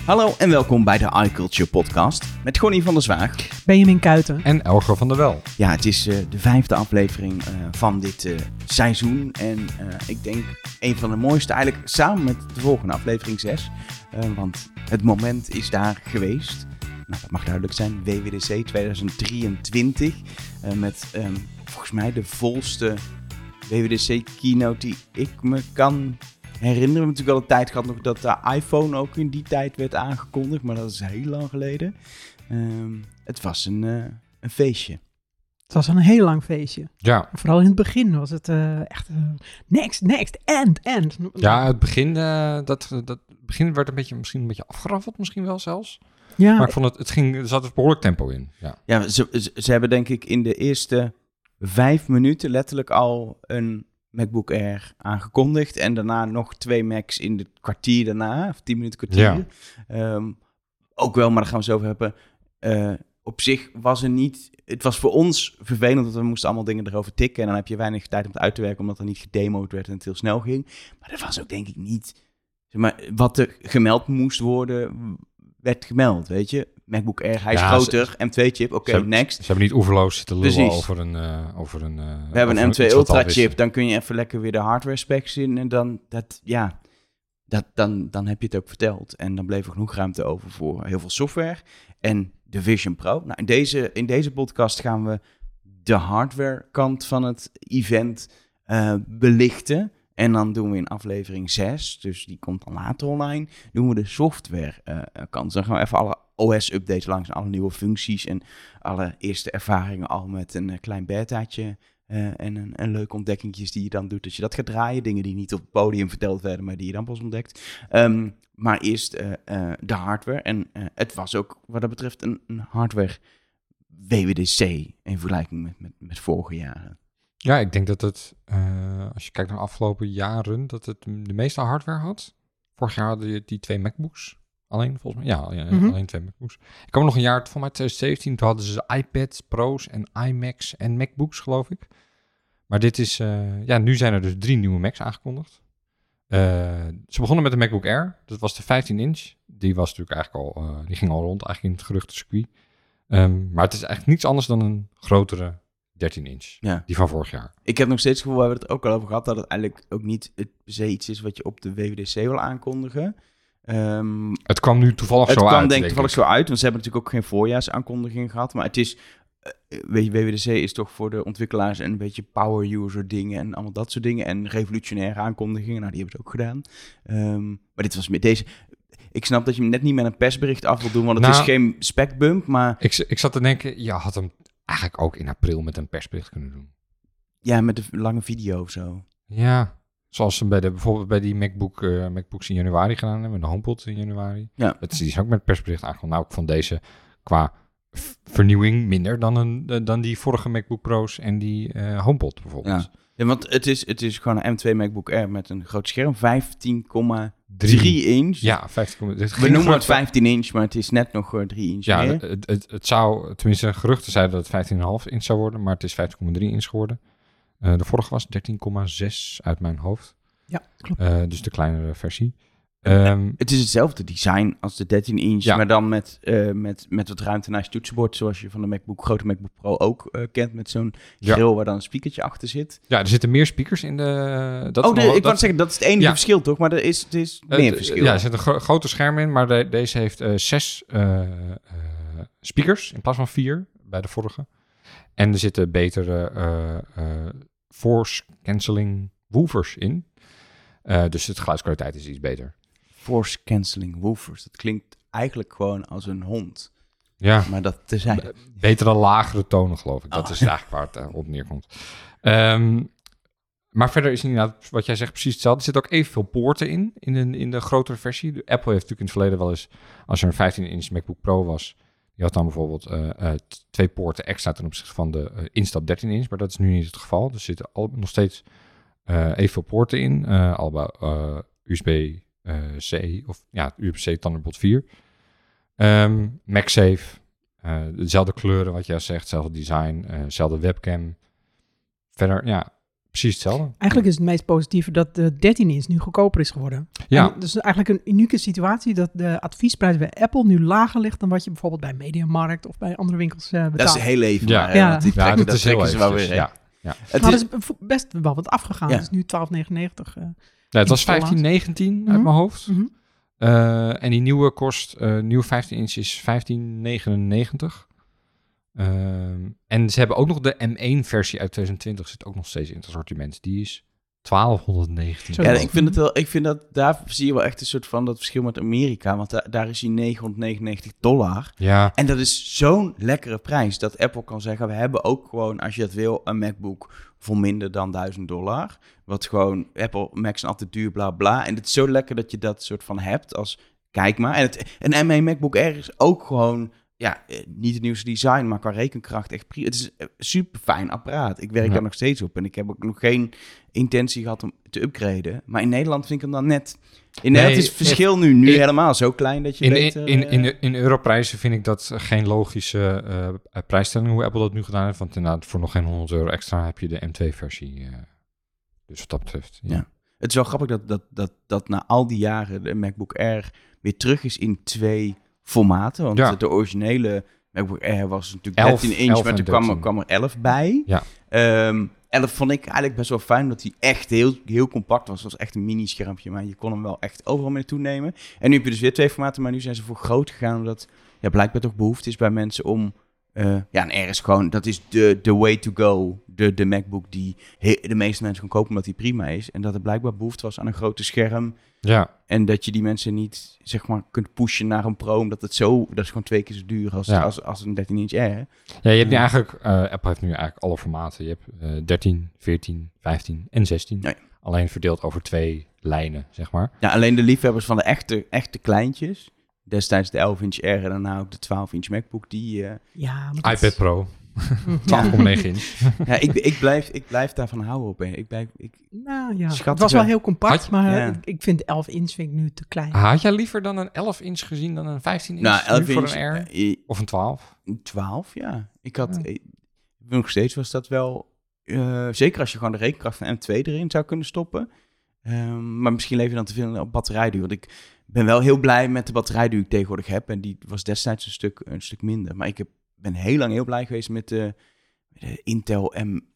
Hallo en welkom bij de iCulture podcast met Gonnie van der Zwaag. Benjamin Kuiten. En Elger van der Wel. Ja, het is de 5e aflevering van dit seizoen. En ik denk een van de mooiste eigenlijk samen met de volgende aflevering 6. Want het moment is daar geweest. Nou, dat mag duidelijk zijn. WWDC 2023. Met volgens mij de volste WWDC keynote die ik me kan herinneren. We hebben natuurlijk al een tijd gehad nog dat de iPhone ook in die tijd werd aangekondigd. Maar dat is heel lang geleden. Het was een feestje. Het was een heel lang feestje. Ja. Vooral in het begin was het echt next, end. Ja, het begin, dat begin werd misschien een beetje afgeraffeld, misschien wel zelfs. Ja, Maar ik vond er zat een behoorlijk tempo in. Ja, ze hebben denk ik in de eerste 5 minuten letterlijk al een MacBook Air aangekondigd. En daarna nog 2 Macs in het kwartier daarna, of 10 minuten kwartier. Ja. Ook wel, maar daar gaan we het over hebben. Op zich was er niet... Het was voor ons vervelend, want we moesten allemaal dingen erover tikken. En dan heb je weinig tijd om het uit te werken, omdat er niet gedemoed werd en het heel snel ging. Maar dat was ook denk ik niet... Zeg maar, wat er gemeld moest worden, werd gemeld, weet je. MacBook Air, hij is groter, M2-chip, oké, next. Ze hebben niet oeverloos zitten lullen over een... We hebben een M2 Ultra-chip, dan kun je even lekker weer de hardware specs in. En dan heb je het ook verteld. En dan bleef er genoeg ruimte over voor heel veel software. En de Vision Pro. Nou, in deze podcast gaan we de hardware kant van het event belichten. En dan doen we in aflevering 6, dus die komt dan later online, doen we de software kant. Dan gaan we even alle OS-updates langs en alle nieuwe functies en alle eerste ervaringen al met een klein betaatje en een leuke ontdekkingjes die je dan doet als je dat gaat draaien. Dingen die niet op het podium verteld werden, maar die je dan pas ontdekt. Maar eerst de hardware. En het was ook wat dat betreft een hardware WWDC in vergelijking met vorige jaren. Ja, ik denk dat het, als je kijkt naar de afgelopen jaren, dat het de meeste hardware had. Vorig jaar hadden je die 2 MacBooks. Alleen, volgens mij. Ja, alleen 2 MacBooks. Ik kwam nog een jaar, volgens mij 2017, toen hadden ze iPads, Pro's en iMacs en MacBooks, geloof ik. Maar dit is, nu zijn er dus 3 nieuwe Macs aangekondigd. Ze begonnen met de MacBook Air. Dat was de 15-inch. Die was natuurlijk eigenlijk al, die ging al rond, eigenlijk in het geruchtencircuit. Maar het is eigenlijk niets anders dan een grotere 13-inch. Ja. Die van vorig jaar. Ik heb nog steeds het gevoel, we hebben het ook al over gehad, dat het eigenlijk ook niet per se iets is wat je op de WWDC wil aankondigen. Het kwam nu toevallig zo uit. Het kwam denk ik toevallig zo uit, want ze hebben natuurlijk ook geen voorjaarsaankondiging gehad. Maar het is, weet je, WWDC is toch voor de ontwikkelaars een beetje power user dingen en allemaal dat soort dingen. En revolutionaire aankondigingen, nou die hebben het ook gedaan. Maar dit was met deze... Ik snap dat je hem net niet met een persbericht af wil doen, want het is geen specbump, maar... Ik zat te denken, je had hem eigenlijk ook in april met een persbericht kunnen doen. Ja, met een lange video of zo. Ja, zoals ze bijvoorbeeld bij die MacBooks in januari gedaan hebben, de HomePod in januari. Ja. Die is ook met persbericht aangekondigd. Nou, ik vond deze qua vernieuwing minder dan die vorige MacBook Pro's en die HomePod bijvoorbeeld. Ja, want het is gewoon een M2 MacBook Air met een groot scherm, 15,3 inch. Ja, 15,3. We noemen het 15 inch, maar het is net nog 3 inch meer. Het zou, tenminste geruchten zeiden dat het 15,5 inch zou worden, maar het is 15,3 inch geworden. De vorige was 13,6 uit mijn hoofd. Ja, klopt. Dus de kleinere versie. Het is hetzelfde design als de 13 inch, maar dan met wat ruimte naast je toetsenbord, zoals je van de grote MacBook Pro ook kent, met zo'n grill waar dan een speakertje achter zit. Ja, er zitten meer speakers in de... Ik wou zeggen, dat is het enige verschil toch? Maar er is meer verschil. Ja, er zit een grote scherm in, maar deze heeft 6 speakers in plaats van 4 bij de vorige. En er zitten betere force cancelling woofers in. Dus de geluidskwaliteit is iets beter. Force cancelling woofers. Dat klinkt eigenlijk gewoon als een hond. Ja. Maar dat tezijde. Betere, lagere tonen, geloof ik. Dat is eigenlijk waar het op neerkomt. Maar verder is inderdaad, wat jij zegt, precies hetzelfde. Er zitten ook evenveel poorten in de grotere versie. Apple heeft natuurlijk in het verleden wel eens, als er een 15-inch MacBook Pro was, die had dan bijvoorbeeld 2 poorten extra ten opzichte van de instap 13-inch. Maar dat is nu niet het geval. Er zitten nog steeds evenveel poorten in. Allebei USB-C of USB-C Thunderbolt 4. MagSafe. Dezelfde kleuren wat jij zegt. Hetzelfde design. Hetzelfde webcam. Verder, in precies hetzelfde. Eigenlijk is het meest positieve dat de 13-inch nu goedkoper is geworden. Ja. En dus eigenlijk een unieke situatie dat de adviesprijs bij Apple nu lager ligt dan wat je bijvoorbeeld bij Mediamarkt of bij andere winkels betaalt. Dat is heel even Ja. maar, hè, Ja. want die Ja, trekken, dat is heel trekken ze wel eventjes, weer. Hè. ja. Het Maar is, dat is best wel wat afgegaan. Ja. Het is nu 12,99. Ja, het was $15. 15,19 uit mijn hoofd. Mhm. En die nieuwe kost, nieuwe 15 inch is 15,99. En ze hebben ook nog de M1-versie uit 2020, zit ook nog steeds in het assortiment. Die is 1219. Zo. ja, ik vind dat daar zie je wel echt een soort van dat verschil met Amerika, want daar is die $999. Ja, En dat is zo'n lekkere prijs dat Apple kan zeggen, we hebben ook gewoon, als je dat wil, een MacBook voor minder dan $1000. Wat gewoon, Apple Macs zijn altijd duur, bla bla. En het is zo lekker dat je dat soort van hebt als, kijk maar. En een M1 MacBook Air is ook gewoon, ja, niet het nieuwste design, maar qua rekenkracht echt prima. Het is een super fijn apparaat. Ik werk Ja. daar nog steeds op en ik heb ook nog geen intentie gehad om te upgraden. Maar in Nederland vind ik hem dan net... In Nederland is het verschil nu helemaal zo klein dat je beter... in europrijzen vind ik dat geen logische prijsstelling, hoe Apple dat nu gedaan heeft. Want inderdaad, voor nog geen €100 extra heb je de M2-versie. Dus wat dat betreft. Ja. Ja. Het is wel grappig dat na al die jaren de MacBook Air weer terug is in 2 formaten. Want Ja. de originele MacBook Air was natuurlijk 11 13 inch, maar en toen 13. kwam er 11 bij. Ja. 11 vond ik eigenlijk best wel fijn, omdat hij echt heel compact was. Het was echt een mini-schermpje, maar je kon hem wel echt overal mee toenemen. En nu heb je dus weer 2 formaten, maar nu zijn ze voor groot gegaan, omdat blijkbaar toch behoefte is bij mensen om... een Air is gewoon, dat is de way to go. De MacBook die de meeste mensen gaan kopen omdat die prima is. En dat er blijkbaar behoefte was aan een grote scherm. Ja. En dat je die mensen niet, zeg maar, kunt pushen naar een Pro. Omdat dat is gewoon 2 keer zo duur als een 13-inch Air. Ja, je hebt nu eigenlijk, Apple heeft nu eigenlijk alle formaten. Je hebt 13, 14, 15 en 16. Nee. Alleen verdeeld over 2 lijnen, zeg maar. Ja, alleen de liefhebbers van de echte kleintjes. Destijds de 11-inch Air en daarna ook de 12-inch MacBook. Die, Ja, maar dat iPad is- Pro, Ja. 12,9 inch. ja, ik blijf daarvan houden op. Hè. Nou ja, Schattige- het was wel heel compact, Had- maar ja. ik vind 11 inch vind ik nu te klein. Had jij liever dan een 11 inch gezien dan een 15 inch Nou, 11 nu voor inch, een Air? Of een 12? 12, ja. Ja. Nog steeds was dat wel... zeker als je gewoon de rekenkracht van M2 erin zou kunnen stoppen. Maar misschien leef je dan te veel op batterijduur. Want ik ben wel heel blij met de batterijduur die ik tegenwoordig heb. En die was destijds een stuk minder. Maar ik ben heel lang heel blij geweest met de Intel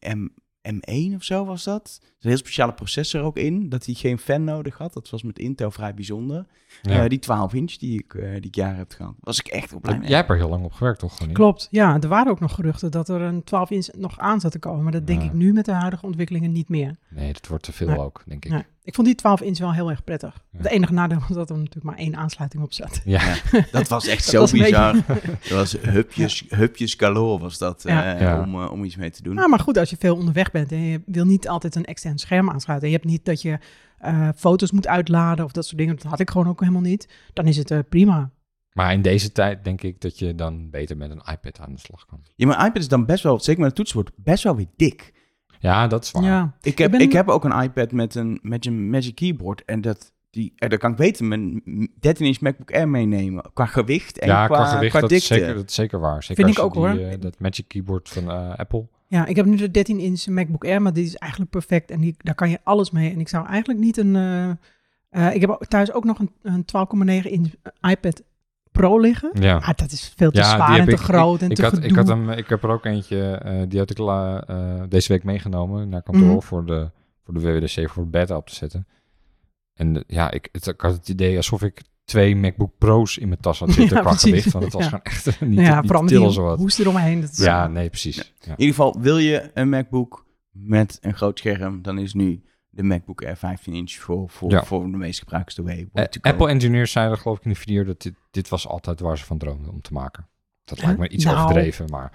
M1 of zo was dat. Er is een heel speciale processor ook in, dat hij geen fan nodig had. Dat was met Intel vrij bijzonder. Ja. Die 12 inch die ik jaren heb gehad, was ik echt heel blij mee. Jij hebt er heel lang op gewerkt, toch? Ronnie? Klopt, ja. Er waren ook nog geruchten dat er een 12 inch nog aan zat te komen. Maar dat denk Ja. ik nu met de huidige ontwikkelingen niet meer. Nee, dat wordt te veel Nee. ook, denk ik. Nee. Ik vond die 12 inch wel heel erg prettig. Ja. Het enige nadeel was dat er natuurlijk maar 1 aansluiting op zat. Ja. Dat was echt Dat zo was een bizar. beetje- Dat was hupjes galore was dat, Ja. Ja. om iets mee te doen. Nou, maar goed, als je veel onderweg bent en je wil niet altijd een extern scherm aansluiten. Je hebt niet dat je foto's moet uitladen of dat soort dingen. Dat had ik gewoon ook helemaal niet. Dan is het prima. Maar in deze tijd denk ik dat je dan beter met een iPad aan de slag kan. Ja, mijn iPad is dan best wel, zeker met het toetsenbord, best wel weer dik. Ja, dat is waar. Ja. Ik heb ook een iPad met een Magic Keyboard en daar kan ik beter mijn 13-inch MacBook Air meenemen. Qua gewicht en Ja, qua gewicht, dikte. dat is zeker waar. Zeker Vind ik als je ook, die, hoor. dat Magic Keyboard van Apple. Ja, ik heb nu de 13 inch MacBook Air, maar die is eigenlijk perfect. En daar kan je alles mee. En ik zou eigenlijk niet een... ik heb thuis ook nog een 12,9 inch iPad Pro liggen. Ja. Ah, dat is veel te Ja, die zwaar en heb te ik- groot en te gedoe. Ik heb er ook eentje, die had ik deze week meegenomen naar kantoor Mhm. voor de WWDC voor het beta op te zetten. En ik had het idee alsof ik 2 MacBook Pro's in mijn tas had zitten Ja, qua precies. gewicht. Want het was Ja. gewoon echt niet, Ja, niet vooral te met tillen die zo wat. hoest eromheen. Dat is, Ja, nee, precies. Ja. In ieder geval, wil je een MacBook met een groot scherm, dan is nu de MacBook Air 15 inch voor de meest gebruikte way. Apple engineers zeiden geloof ik in de video dat dit was altijd waar ze van droomden om te maken. Dat lijkt me iets Nou. overdreven, maar...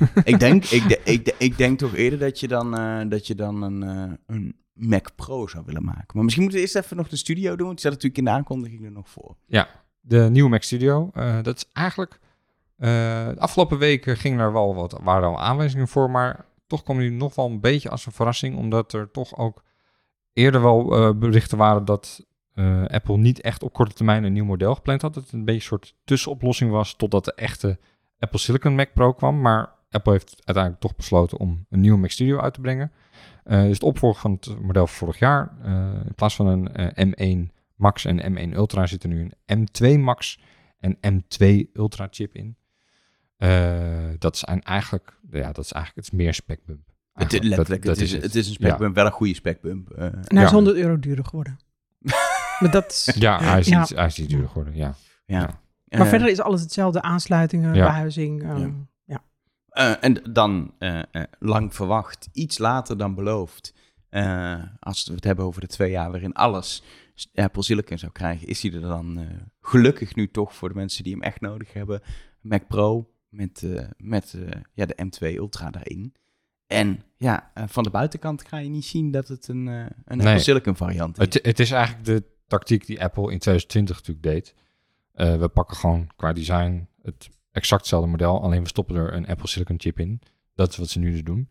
Ik denk toch eerder dat je dan een Mac Pro zou willen maken. Maar misschien moeten we eerst even nog de studio doen, want die staat natuurlijk in de aankondiging er nog voor. Ja, de nieuwe Mac Studio. Dat is eigenlijk... de afgelopen weken waren er al aanwijzingen voor, maar toch kwam die nog wel een beetje als een verrassing, omdat er toch ook eerder wel berichten waren dat Apple niet echt op korte termijn een nieuw model gepland had. Dat het een beetje een soort tussenoplossing was totdat de echte Apple Silicon Mac Pro kwam. Maar Apple heeft uiteindelijk toch besloten om een nieuwe Mac Studio uit te brengen. Dus het opvolger van het model van vorig jaar. In plaats van een M1 Max en M1 Ultra zit er nu een M2 Max en M2 Ultra chip in. Dat is eigenlijk het is meer specbump. Het is een specbump, wel een goede specbump. En hij is €100 duurder geworden. Maar dat is... Ja, hij is niet duurder geworden, ja. Maar verder is alles hetzelfde. Aansluitingen, behuizing. En dan lang verwacht, iets later dan beloofd. Als we het hebben over de 2 jaar waarin alles Apple Silicon zou krijgen, is hij er dan gelukkig nu toch voor de mensen die hem echt nodig hebben. Mac Pro met de M2 Ultra daarin. En van de buitenkant ga je niet zien dat het een Apple Silicon variant is. Het is eigenlijk de tactiek die Apple in 2020 natuurlijk deed. We pakken gewoon qua design het exact hetzelfde model, alleen we stoppen er een Apple Silicon chip in. Dat is wat ze nu dus doen.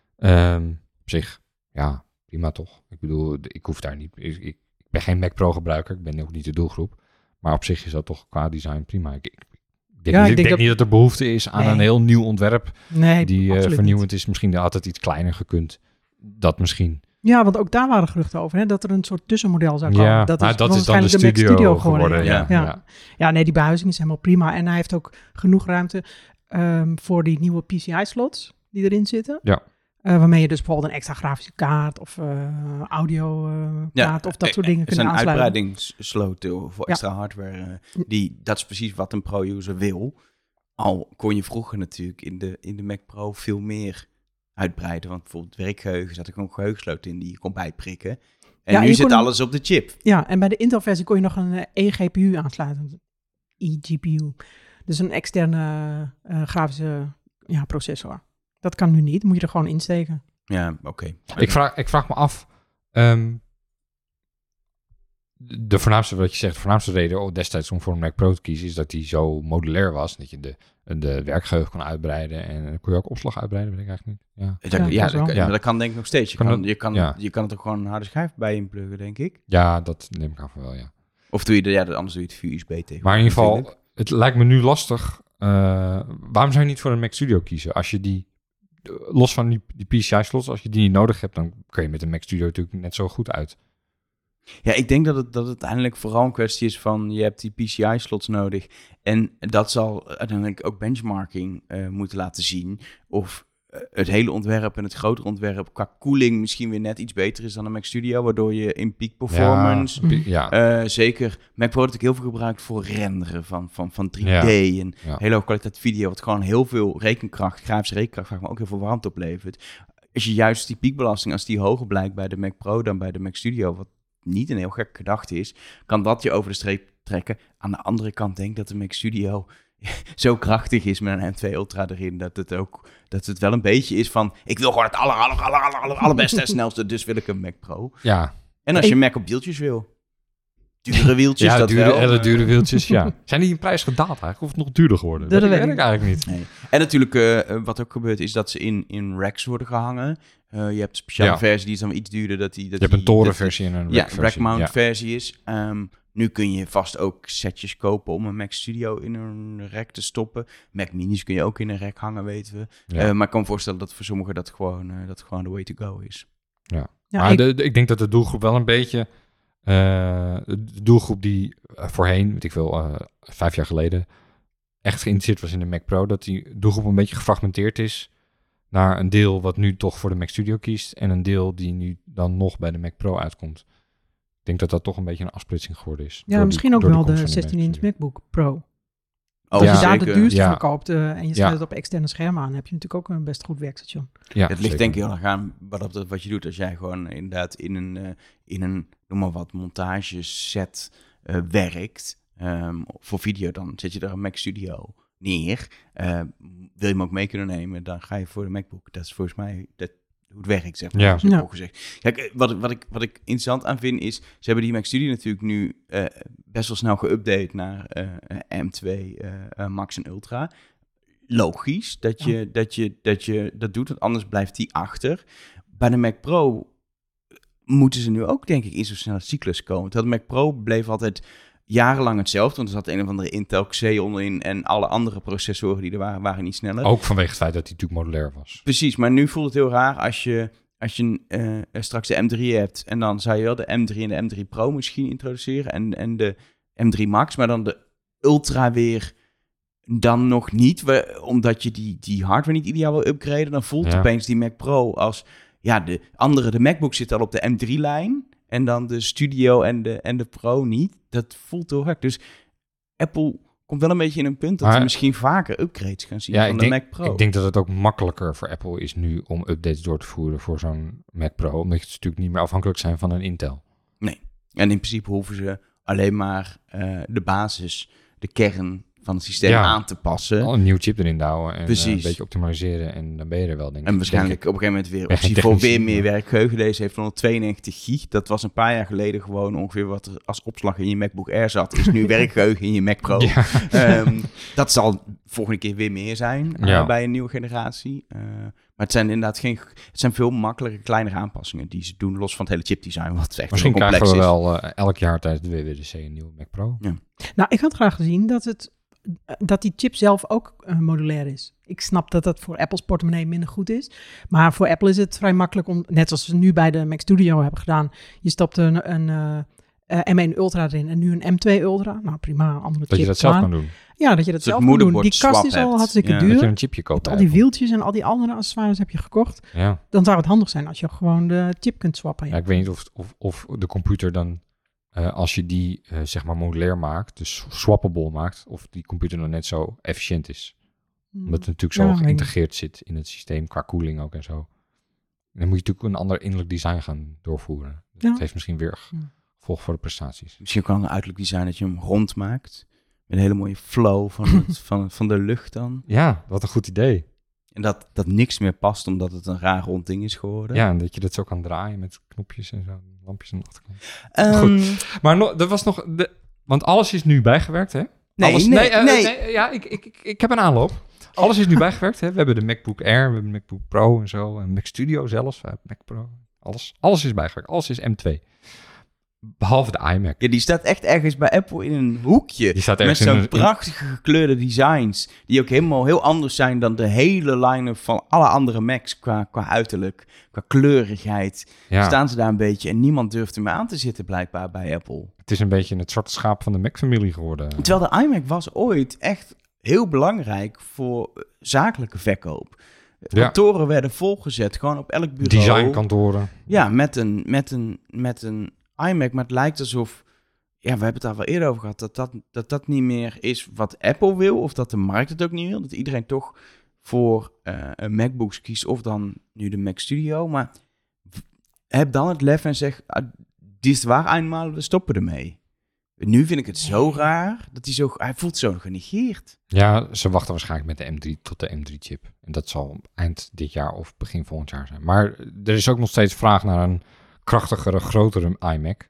Op zich, prima toch. Ik bedoel, ik hoef daar niet... Ik ben geen Mac Pro gebruiker, ik ben ook niet de doelgroep. Maar op zich is dat toch qua design prima. Ik denk niet dat er behoefte is aan een heel nieuw ontwerp die vernieuwend is. Misschien had het iets kleiner gekund. Dat misschien. Ja, want ook daar waren geruchten over, hè, dat er een soort tussenmodel zou komen. Ja, dat is dan de studio geworden. Ja, die behuizing is helemaal prima. En hij heeft ook genoeg ruimte voor die nieuwe PCI-slots die erin zitten. Ja. Waarmee je dus bijvoorbeeld een extra grafische kaart of audio kaart of dat soort dingen kunt aansluiten. Het is een uitbreidingsslot voor extra hardware. Dat is precies wat een pro-user wil. Al kon je vroeger natuurlijk in de Mac Pro veel meer uitbreiden. Want bijvoorbeeld werkgeheugen zat er gewoon geheugensloot in die je kon bijprikken. En nu zit alles op de chip. Ja, en bij de Intel-versie kon je nog een eGPU aansluiten. eGPU. Dus een externe grafische processor. Dat kan nu niet. Moet je er gewoon insteken. Ja, oké. Ik vraag me af... de voornaamste reden destijds om voor een Mac Pro te kiezen... is dat die zo modulair was. Dat je de werkgeheugen kon uitbreiden. En kon je ook opslag uitbreiden, weet ik eigenlijk niet. Maar dat kan denk ik nog steeds. Je kan er toch gewoon een harde schijf bij inpluggen, denk ik. Ja, dat neem ik aan van wel, ja. Of doe je anders doe je het via USB tegen. Maar in ieder geval, het lijkt me nu lastig. Waarom zou je niet voor een Mac Studio kiezen? Als je los van die PCI-slots, als je die niet nodig hebt, dan kun je met een Mac Studio natuurlijk net zo goed uit. Ja, ik denk dat het uiteindelijk vooral een kwestie is van je hebt die PCI-slots nodig. En dat zal uiteindelijk ook benchmarking moeten laten zien. Of het hele ontwerp en het grotere ontwerp qua koeling misschien weer net iets beter is dan een Mac Studio. Waardoor je in peak performance, zeker Mac Pro dat ik heel veel gebruikt voor renderen van 3D en hele hoge kwaliteit video. Wat gewoon heel veel grafische rekenkracht, maar ook heel veel warmte oplevert. Als je juist die piekbelasting, als die hoger blijkt bij de Mac Pro dan bij de Mac Studio, wat niet een heel gekke gedachte is, kan dat je over de streep trekken. Aan de andere kant denk ik dat de Mac Studio zo krachtig is met een M2 Ultra erin, dat het wel een beetje is van, ik wil gewoon het allerbeste en snelste, dus wil ik een Mac Pro. Ja. En als je Mac op wieltjes wil, dure wieltjes, hele dure wieltjes, ja. Zijn die in prijs gedaald eigenlijk, of nog duurder geworden? Dat weet ik eigenlijk niet. Nee. En natuurlijk, wat ook gebeurt, is dat ze in racks worden gehangen. Je hebt een speciale versie, die is dan iets duurder. Je hebt een torenversie en een rack-versie. Rack-mount versie is. Nu kun je vast ook setjes kopen om een Mac Studio in een rack te stoppen. Mac Minis kun je ook in een rack hangen, weten we. Ja. Maar ik kan me voorstellen dat voor sommigen dat gewoon de way to go is. Ja, maar ik denk dat de doelgroep wel een beetje... de doelgroep die voorheen, weet ik veel, 5 jaar geleden... echt geïnteresseerd was in de Mac Pro... dat die doelgroep een beetje gefragmenteerd is... naar een deel wat nu toch voor de Mac Studio kiest... en een deel die nu dan nog bij de Mac Pro uitkomt. Ik denk dat dat toch een beetje een afsplitsing geworden is. Ja, misschien ook wel de 16-inch MacBook Pro. Als je daar de duurste verkoopt en je sluit het op externe schermen aan... heb je natuurlijk ook een best goed werkstation. Ja, het ligt denk ik heel erg aan wat je doet. Als jij gewoon inderdaad in een noem maar wat, montageset werkt... voor video, dan zet je er een Mac Studio neer. Wil je hem ook mee kunnen nemen, dan ga je voor de MacBook. Dat is volgens mij hoe het werkt, zeg maar. Ja. Gezegd. Kijk, wat ik interessant aan vind is... ze hebben die Mac Studio natuurlijk nu best wel snel geüpdate naar M2 Max en Ultra. Logisch dat je dat doet, want anders blijft die achter. Bij de Mac Pro moeten ze nu ook, denk ik, in zo'n snelle cyclus komen. Terwijl de Mac Pro bleef altijd... jarenlang hetzelfde. Want er zat een of andere Intel Xeon in en alle andere processoren die er waren niet sneller. Ook vanwege het feit dat hij natuurlijk modulair was. Precies, maar nu voelt het heel raar als je straks de M3 hebt en dan zou je wel de M3 en de M3 Pro misschien introduceren en de M3 Max, maar dan de Ultra weer dan nog niet, omdat je die hardware niet ideaal wil upgraden. Dan voelt opeens die Mac Pro als, de MacBook zit al op de M3-lijn en dan de Studio en de Pro niet. Dat voelt heel gek. Dus Apple komt wel een beetje in een punt dat we misschien vaker upgrades gaan zien van de Mac Pro. Ik denk dat het ook makkelijker voor Apple is nu om updates door te voeren voor zo'n Mac Pro, omdat je natuurlijk niet meer afhankelijk zijn van een Intel. Nee, en in principe hoeven ze alleen maar de basis, de kern van het systeem aan te passen. Al een nieuw chip erin douwen en Precies. een beetje optimaliseren en dan ben je er wel, denk ik. En waarschijnlijk op een gegeven moment weer optie voor weer meer werkgeheugen. Deze heeft 192 gig. Dat was een paar jaar geleden gewoon ongeveer wat er als opslag in je MacBook Air zat. Is nu werkgeheugen in je Mac Pro. Ja. Dat zal volgende keer weer meer zijn bij een nieuwe generatie. Maar het zijn inderdaad het zijn veel makkelijke, kleinere aanpassingen die ze doen, los van het hele chipdesign, wat echt misschien complex krijgen we is. wel elk jaar tijdens de WWDC een nieuwe Mac Pro. Ja. Nou, ik had graag gezien dat die chip zelf ook modulair is. Ik snap dat dat voor Apple's portemonnee minder goed is. Maar voor Apple is het vrij makkelijk om, net zoals we nu bij de Mac Studio hebben gedaan. Je stopt een M1 Ultra erin en nu een M2 Ultra. Nou prima, andere chip. Dat je dat zelf kan doen. Ja, dat je dat zelf kan doen. Die kast is al hartstikke duur. Dat je een chipje koopt. Al die wieltjes en al die andere accessoires heb je gekocht. Ja. Dan zou het handig zijn als je gewoon de chip kunt swappen. Ja, ik weet niet of de computer dan, als je die zeg maar modulair maakt, dus swappable maakt, of die computer dan net zo efficiënt is. Omdat het natuurlijk zo geïntegreerd zit in het systeem, qua koeling ook en zo. Dan moet je natuurlijk een ander innerlijk design gaan doorvoeren. Dat heeft misschien weer gevolg voor de prestaties. Misschien kan een uiterlijk design dat je hem rond maakt. Met een hele mooie flow van de lucht dan. Ja, wat een goed idee. En dat niks meer past omdat het een raar rond ding is geworden. Ja, en dat je dat zo kan draaien met knopjes en zo, lampjes aan de achterkant. Goed. Maar er was nog... Want alles is nu bijgewerkt, hè? Nee. Ja, ik heb een aanloop. Alles is nu bijgewerkt, hè? We hebben de MacBook Air, we hebben de MacBook Pro en zo. En Mac Studio zelfs, Mac Pro. Alles is bijgewerkt. Alles is M2. Behalve de iMac. Ja, die staat echt ergens bij Apple in een hoekje. Die staat met zo'n prachtige gekleurde designs. Die ook helemaal heel anders zijn dan de hele line-up van alle andere Macs. Qua uiterlijk, qua kleurigheid. Ja. Staan ze daar een beetje. En niemand durft er meer aan te zitten blijkbaar bij Apple. Het is een beetje het zwarte schaap van de Mac-familie geworden. Terwijl de iMac was ooit echt heel belangrijk voor zakelijke verkoop. Kantoren werden volgezet, gewoon op elk bureau. Designkantoren. Ja, met een iMac, maar het lijkt alsof, we hebben het daar wel eerder over gehad, dat niet meer is wat Apple wil, of dat de markt het ook niet wil, dat iedereen toch voor een MacBooks kiest, of dan nu de Mac Studio, maar heb dan het lef en zeg, dit is waar eenmaal, we stoppen ermee. Nu vind ik het zo raar, dat hij voelt zo genegeerd. Ja, ze wachten waarschijnlijk met de M3 tot de M3-chip. En dat zal eind dit jaar of begin volgend jaar zijn. Maar er is ook nog steeds vraag naar een krachtigere, grotere iMac.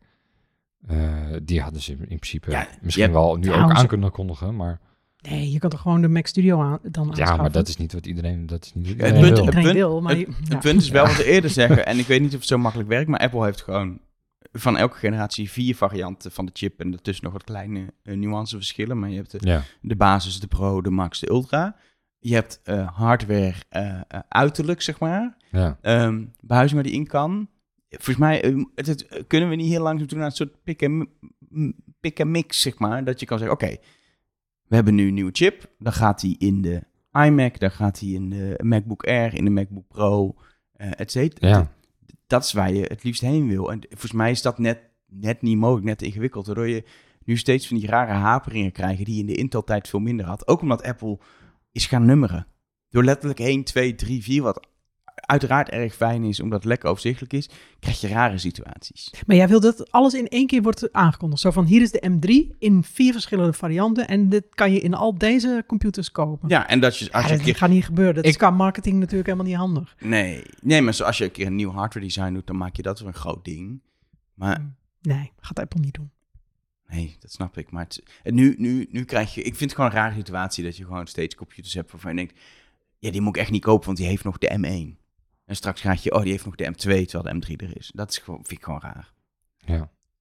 Die hadden ze in principe misschien wel nu ook aan kunnen kondigen, maar... Nee, je kan toch gewoon de Mac Studio aanschaffen? Ja, maar dat is niet wat iedereen, wil. Het punt is wel wat we eerder zeggen, en ik weet niet of het zo makkelijk werkt, maar Apple heeft gewoon van elke generatie 4 varianten van de chip en ertussen nog wat kleine nuanceverschillen. Maar je hebt de basis, de Pro, de Max, de Ultra. Je hebt hardware uiterlijk, zeg maar. Ja. Behuizing waar die in kan. Volgens mij kunnen we niet heel langzaam doen naar een soort pick and mix, zeg maar. Dat je kan zeggen, oké, we hebben nu een nieuwe chip. Dan gaat die in de iMac, dan gaat die in de MacBook Air, in de MacBook Pro, et cetera. Ja. Dat is waar je het liefst heen wil. En volgens mij is dat net niet mogelijk, net ingewikkeld. Waardoor je nu steeds van die rare haperingen krijgt die je in de Intel-tijd veel minder had. Ook omdat Apple is gaan nummeren. Door letterlijk 1, 2, 3, 4, wat uiteraard erg fijn is, omdat het lekker overzichtelijk is, krijg je rare situaties. Maar jij wil dat alles in één keer wordt aangekondigd. Zo van, hier is de M3 in 4 verschillende varianten en dit kan je in al deze computers kopen. Ja, en dat je... dat gaat niet gebeuren. Dat is qua marketing natuurlijk helemaal niet handig. Nee, maar als je een keer een nieuw hardware design doet, dan maak je dat weer een groot ding. Maar... Nee, gaat Apple niet doen. Nee, dat snap ik. Maar nu krijg je... Ik vind het gewoon een rare situatie dat je gewoon steeds computers hebt waarvan je denkt, ja, die moet ik echt niet kopen, want die heeft nog de M1. En straks krijg je, die heeft nog de M2, terwijl de M3 er is. Dat is gewoon, vind ik gewoon raar. Ja.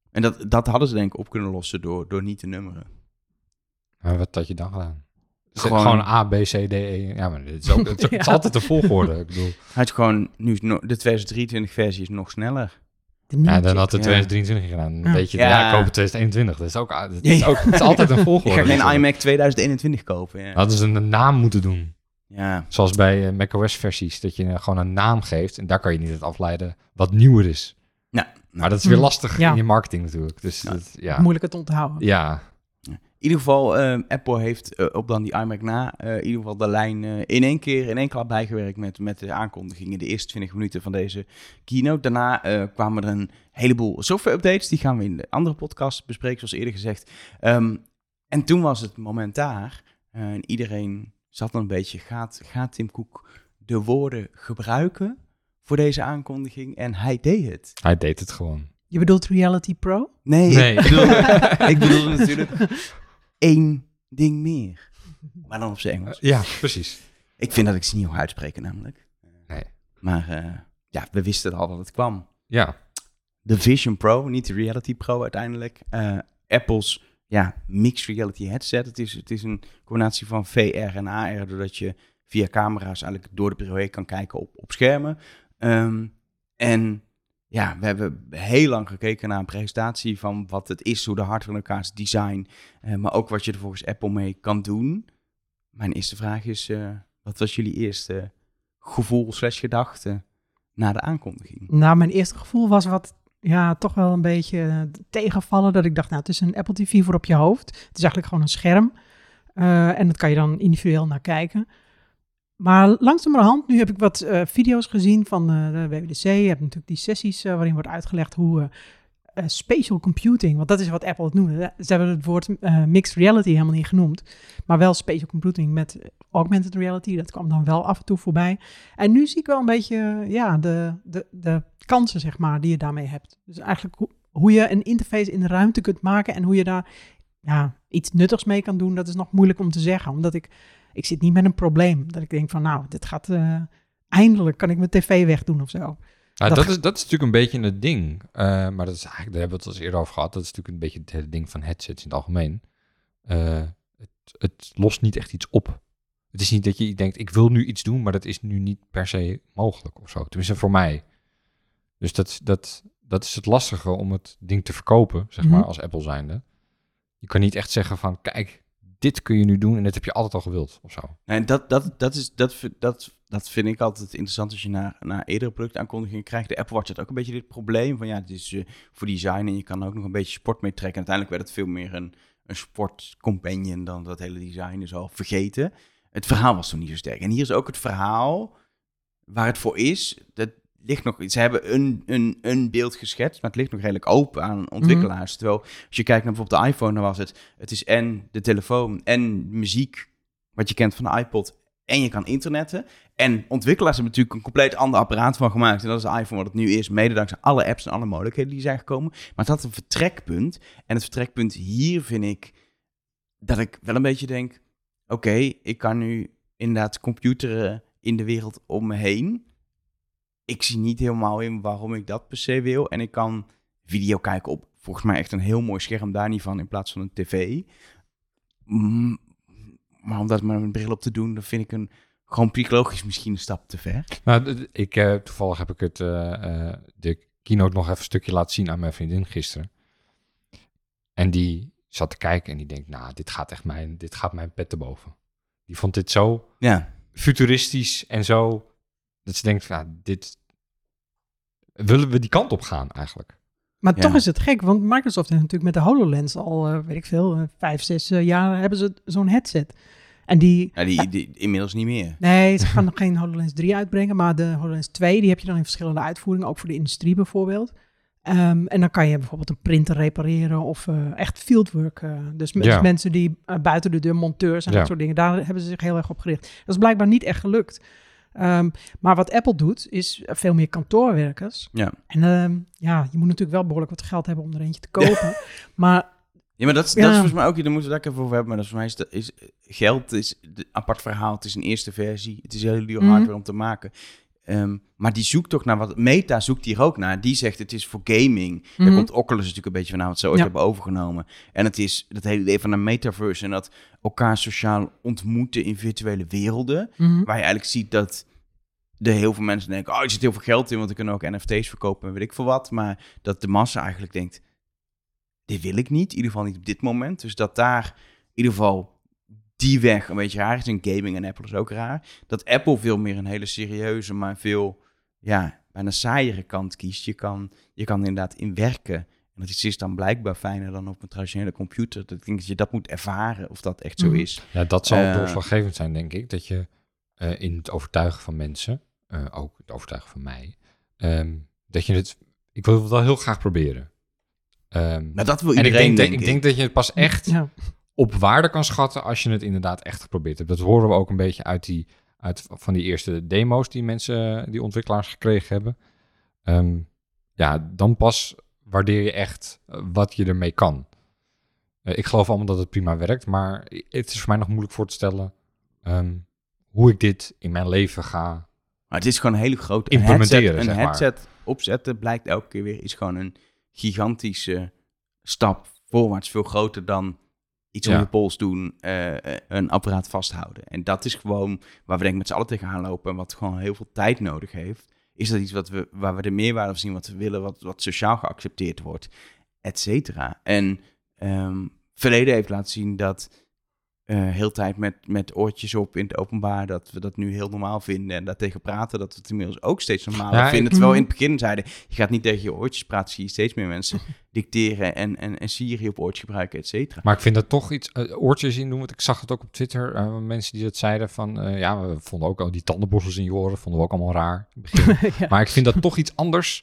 En dat hadden ze denk ik op kunnen lossen door niet te nummeren. Maar wat had je dan gedaan? Gewoon A, B, C, D, E. Ja, maar het is, ook, het is altijd een volgorde. Ik bedoel. Hij had gewoon, nu de 2023 versie is nog sneller. Ja, dan had het 2023 gedaan. Dan weet je, kopen 2021. Dat is ook, het is altijd een volgorde. Ik ga geen iMac 2021 kopen. Ja. Hadden ze een naam moeten doen. Ja. Zoals bij macOS-versies, dat je gewoon een naam geeft. En daar kan je niet uit afleiden wat nieuwer is. Ja. Maar dat is weer lastig in je marketing natuurlijk. Dus moeilijk het onthouden. Ja. In ieder geval, Apple heeft op dan die iMac na, in ieder geval de lijn in één klap bijgewerkt met de aankondigingen. De eerste 20 minuten van deze keynote. Daarna kwamen er een heleboel software-updates. Die gaan we in de andere podcast bespreken, zoals eerder gezegd. En toen was het moment daar. En iedereen zat dan een beetje, gaat Tim Cook de woorden gebruiken voor deze aankondiging? En hij deed het. Hij deed het gewoon. Je bedoelt Reality Pro? Nee. Ik bedoel natuurlijk 1 ding meer. Maar dan op zijn Engels. Ja, precies. Ik vind dat ik ze niet hoog uitspreken namelijk. Nee. Maar we wisten al dat het kwam. Ja. De Vision Pro, niet de Reality Pro uiteindelijk. Apple's mixed reality headset. Het is een combinatie van VR en AR, doordat je via camera's eigenlijk door de bril heen kan kijken op schermen. En ja, we hebben heel lang gekeken naar een presentatie van wat het is, hoe de hardware in elkaar is, design, maar ook wat je er volgens Apple mee kan doen. Mijn eerste vraag is, wat was jullie eerste gevoel / gedachte na de aankondiging? Nou, mijn eerste gevoel was toch wel een beetje tegenvallen. Dat ik dacht, het is een Apple TV voor op je hoofd. Het is eigenlijk gewoon een scherm. En dat kan je dan individueel naar kijken. Maar langzamerhand, nu heb ik wat video's gezien van de WWDC. Je hebt natuurlijk die sessies waarin wordt uitgelegd hoe spatial computing, want dat is wat Apple het noemde. Ze hebben het woord mixed reality helemaal niet genoemd. Maar wel spatial computing met augmented reality. Dat kwam dan wel af en toe voorbij. En nu zie ik wel een beetje de kansen, zeg maar, die je daarmee hebt. Dus eigenlijk hoe je een interface in de ruimte kunt maken en hoe je daar iets nuttigs mee kan doen, dat is nog moeilijk om te zeggen. Omdat ik zit niet met een probleem. Dat ik denk van, dit gaat eindelijk kan ik mijn tv wegdoen of zo. Nou, dat is natuurlijk een beetje het ding. Maar dat is eigenlijk, daar hebben we het al eens eerder over gehad. Dat is natuurlijk een beetje het hele ding van headsets in het algemeen. Het lost niet echt iets op. Het is niet dat je denkt, ik wil nu iets doen, maar dat is nu niet per se mogelijk of zo. Tenminste voor mij. Dus dat is het lastige om het ding te verkopen, zeg maar, als Apple zijnde. Je kan niet echt zeggen van, kijk, dit kun je nu doen en dit heb je altijd al gewild of zo. Nee, dat vind ik altijd interessant als je naar eerdere productaankondigingen krijgt. De Apple Watch had ook een beetje dit probleem van het is voor design en je kan ook nog een beetje sport mee trekken. En uiteindelijk werd het veel meer een sportcompanion dan dat hele design is al vergeten. Het verhaal was toen niet zo sterk. En hier is ook het verhaal waar het voor is. Dat ligt nog, ze hebben een beeld geschetst, maar het ligt nog redelijk open aan ontwikkelaars. Terwijl als je kijkt naar bijvoorbeeld de iPhone, dan was het is en de telefoon en muziek, wat je kent van de iPod, en je kan internetten. En ontwikkelaars hebben natuurlijk een compleet ander apparaat van gemaakt. En dat is de iPhone wat het nu is, mede dankzij alle apps en alle mogelijkheden die zijn gekomen. Maar het had een vertrekpunt. En het vertrekpunt hier vind ik dat ik wel een beetje denk, oké, ik kan nu inderdaad computeren in de wereld om me heen. Ik zie niet helemaal in waarom ik dat per se wil. En ik kan video kijken op volgens mij echt een heel mooi scherm daar niet van in plaats van een tv. Maar om dat met een bril op te doen, dan vind ik gewoon psychologisch misschien een stap te ver. Nou, toevallig heb ik de keynote nog even een stukje laten zien aan mijn vriendin gisteren. En die zat te kijken en die denkt, dit gaat mijn pet te boven. Die vond dit zo futuristisch en zo, dat ze denkt, willen we die kant op gaan eigenlijk? Maar toch is het gek, want Microsoft heeft natuurlijk met de HoloLens al, 5, 6 jaar hebben ze zo'n headset. En die inmiddels niet meer. Nee, ze gaan nog geen HoloLens 3 uitbrengen, maar de HoloLens 2, die heb je dan in verschillende uitvoeringen, ook voor de industrie bijvoorbeeld. En dan kan je bijvoorbeeld een printer repareren of echt fieldwork. Dus mensen die buiten de deur, monteurs en dat soort dingen, daar hebben ze zich heel erg op gericht. Dat is blijkbaar niet echt gelukt. Maar wat Apple doet, is veel meer kantoorwerkers. Ja. En je moet natuurlijk wel behoorlijk wat geld hebben om er eentje te kopen. Maar dat is volgens mij ook, daar moeten we het ook even over hebben. Maar dat volgens mij is geld is een apart verhaal. Het is een eerste versie. Het is heel duur hardware om te maken. Maar die zoekt toch naar wat... Meta zoekt hier ook naar. Die zegt het is voor gaming. Daar komt Oculus natuurlijk een beetje vanaf wat ze ooit hebben overgenomen. En het is dat hele idee van een metaverse en dat elkaar sociaal ontmoeten in virtuele werelden. Waar je eigenlijk ziet dat er heel veel mensen denken, er zit heel veel geld in, want we kunnen ook NFT's verkopen en weet ik veel wat. Maar dat de massa eigenlijk denkt, dit wil ik niet. In ieder geval niet op dit moment. Dus dat daar in ieder geval die weg een beetje raar is. En gaming en Apple is ook raar. Dat Apple veel meer een hele serieuze, maar veel, bijna saaiere kant kiest. Je kan inderdaad in werken. En dat is dan blijkbaar fijner dan op een traditionele computer. Dat ik denk dat je dat moet ervaren of dat echt zo is. Ja, dat zal doorslaggevend zijn, denk ik. Dat je in het overtuigen van mensen, ook het overtuigen van mij, dat je het... Ik wil het wel heel graag proberen. Maar dat wil iedereen, ik denk dat je het pas echt op waarde kan schatten als je het inderdaad echt geprobeerd hebt. Dat horen we ook een beetje uit van die eerste demo's die mensen, die ontwikkelaars gekregen hebben. Dan pas waardeer je echt wat je ermee kan. Ik geloof allemaal dat het prima werkt, maar het is voor mij nog moeilijk voor te stellen hoe ik dit in mijn leven ga maar het is gewoon een hele grote implementeren. Een headset opzetten blijkt elke keer weer is gewoon een gigantische stap voorwaarts, veel groter dan iets om je pols doen, een apparaat vasthouden. En dat is gewoon waar we denk met z'n allen tegenaan lopen en wat gewoon heel veel tijd nodig heeft. Is dat iets waar we de meerwaarde van zien, wat we willen, wat sociaal geaccepteerd wordt, et cetera. En verleden heeft laten zien dat heel tijd met oortjes op in het openbaar, dat we dat nu heel normaal vinden en daartegen praten, dat we het inmiddels ook steeds normaler vinden. Terwijl in het begin zeiden, je gaat niet tegen je oortjes praten, zie je steeds meer mensen dicteren en Siri op oortjes gebruiken, et cetera. Maar ik vind dat toch iets, oortjes in doen, want ik zag het ook op Twitter, mensen die dat zeiden van, we vonden ook die tandenborstels in je oren, vonden we ook allemaal raar. In het begin. Maar ik vind dat toch iets anders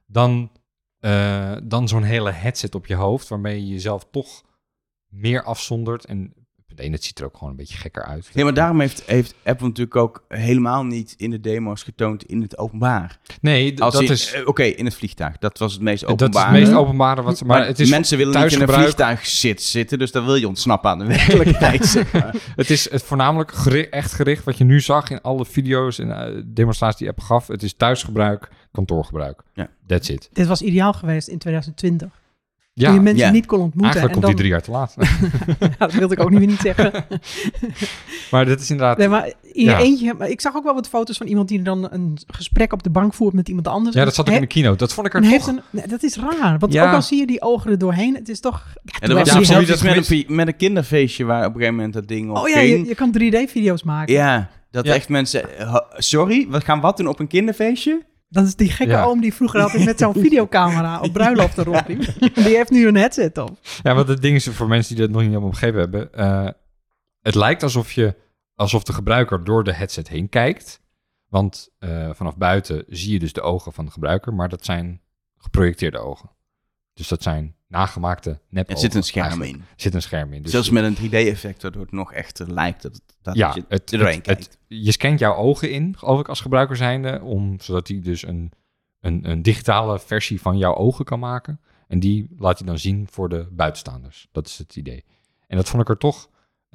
dan zo'n hele headset op je hoofd, waarmee je jezelf toch meer afzondert en het ziet er ook gewoon een beetje gekker uit. Ja, maar daarom heeft Apple natuurlijk ook helemaal niet in de demo's getoond in het openbaar. Nee, dat is... Oké, in het vliegtuig. Dat was het meest openbare. Dat is het meest openbare. Maar het is mensen willen niet in een vliegtuig zitten, dus dan wil je ontsnappen aan de werkelijkheid. Zeg maar. Het is het voornamelijk echt gericht, wat je nu zag in alle video's en demonstraties die Apple gaf. Het is thuisgebruik, kantoorgebruik. Ja. That's it. Dit was ideaal geweest in 2020. Ja, toen je mensen niet kon ontmoeten. Eigenlijk komt die 3 jaar te laat. Dat wilde ik ook niet zeggen. Maar dit is inderdaad... Nee, maar in je eentje... Maar ik zag ook wel wat foto's van iemand die dan een gesprek op de bank voert met iemand anders. Ja, dat zat ook in de keynote. Dat vond ik er toch... dat is raar. Want ook al zie je die ogen er doorheen, het is toch... Met een kinderfeestje waar op een gegeven moment dat ding op ging. Ja, je kan 3D-video's maken. Ja, dat echt mensen... Sorry, we gaan wat doen op een kinderfeestje? Dat is die gekke oom die vroeger altijd met zo'n videocamera op bruiloften rondliep. Die heeft nu een headset op. Ja, want het ding is, voor mensen die dat nog niet helemaal begrepen hebben, het lijkt alsof de gebruiker door de headset heen kijkt. Want vanaf buiten zie je dus de ogen van de gebruiker, maar dat zijn geprojecteerde ogen. Dus dat zijn nagemaakte nepogen. Er zit een scherm in. Er zit een scherm in. Dus zelfs met een 3D-effect, waardoor het nog echter lijkt dat je erin kijkt. Je scant jouw ogen in, geloof ik, als gebruiker zijnde, zodat hij dus een digitale versie van jouw ogen kan maken. En die laat hij dan zien voor de buitenstaanders. Dat is het idee. En dat vond ik er toch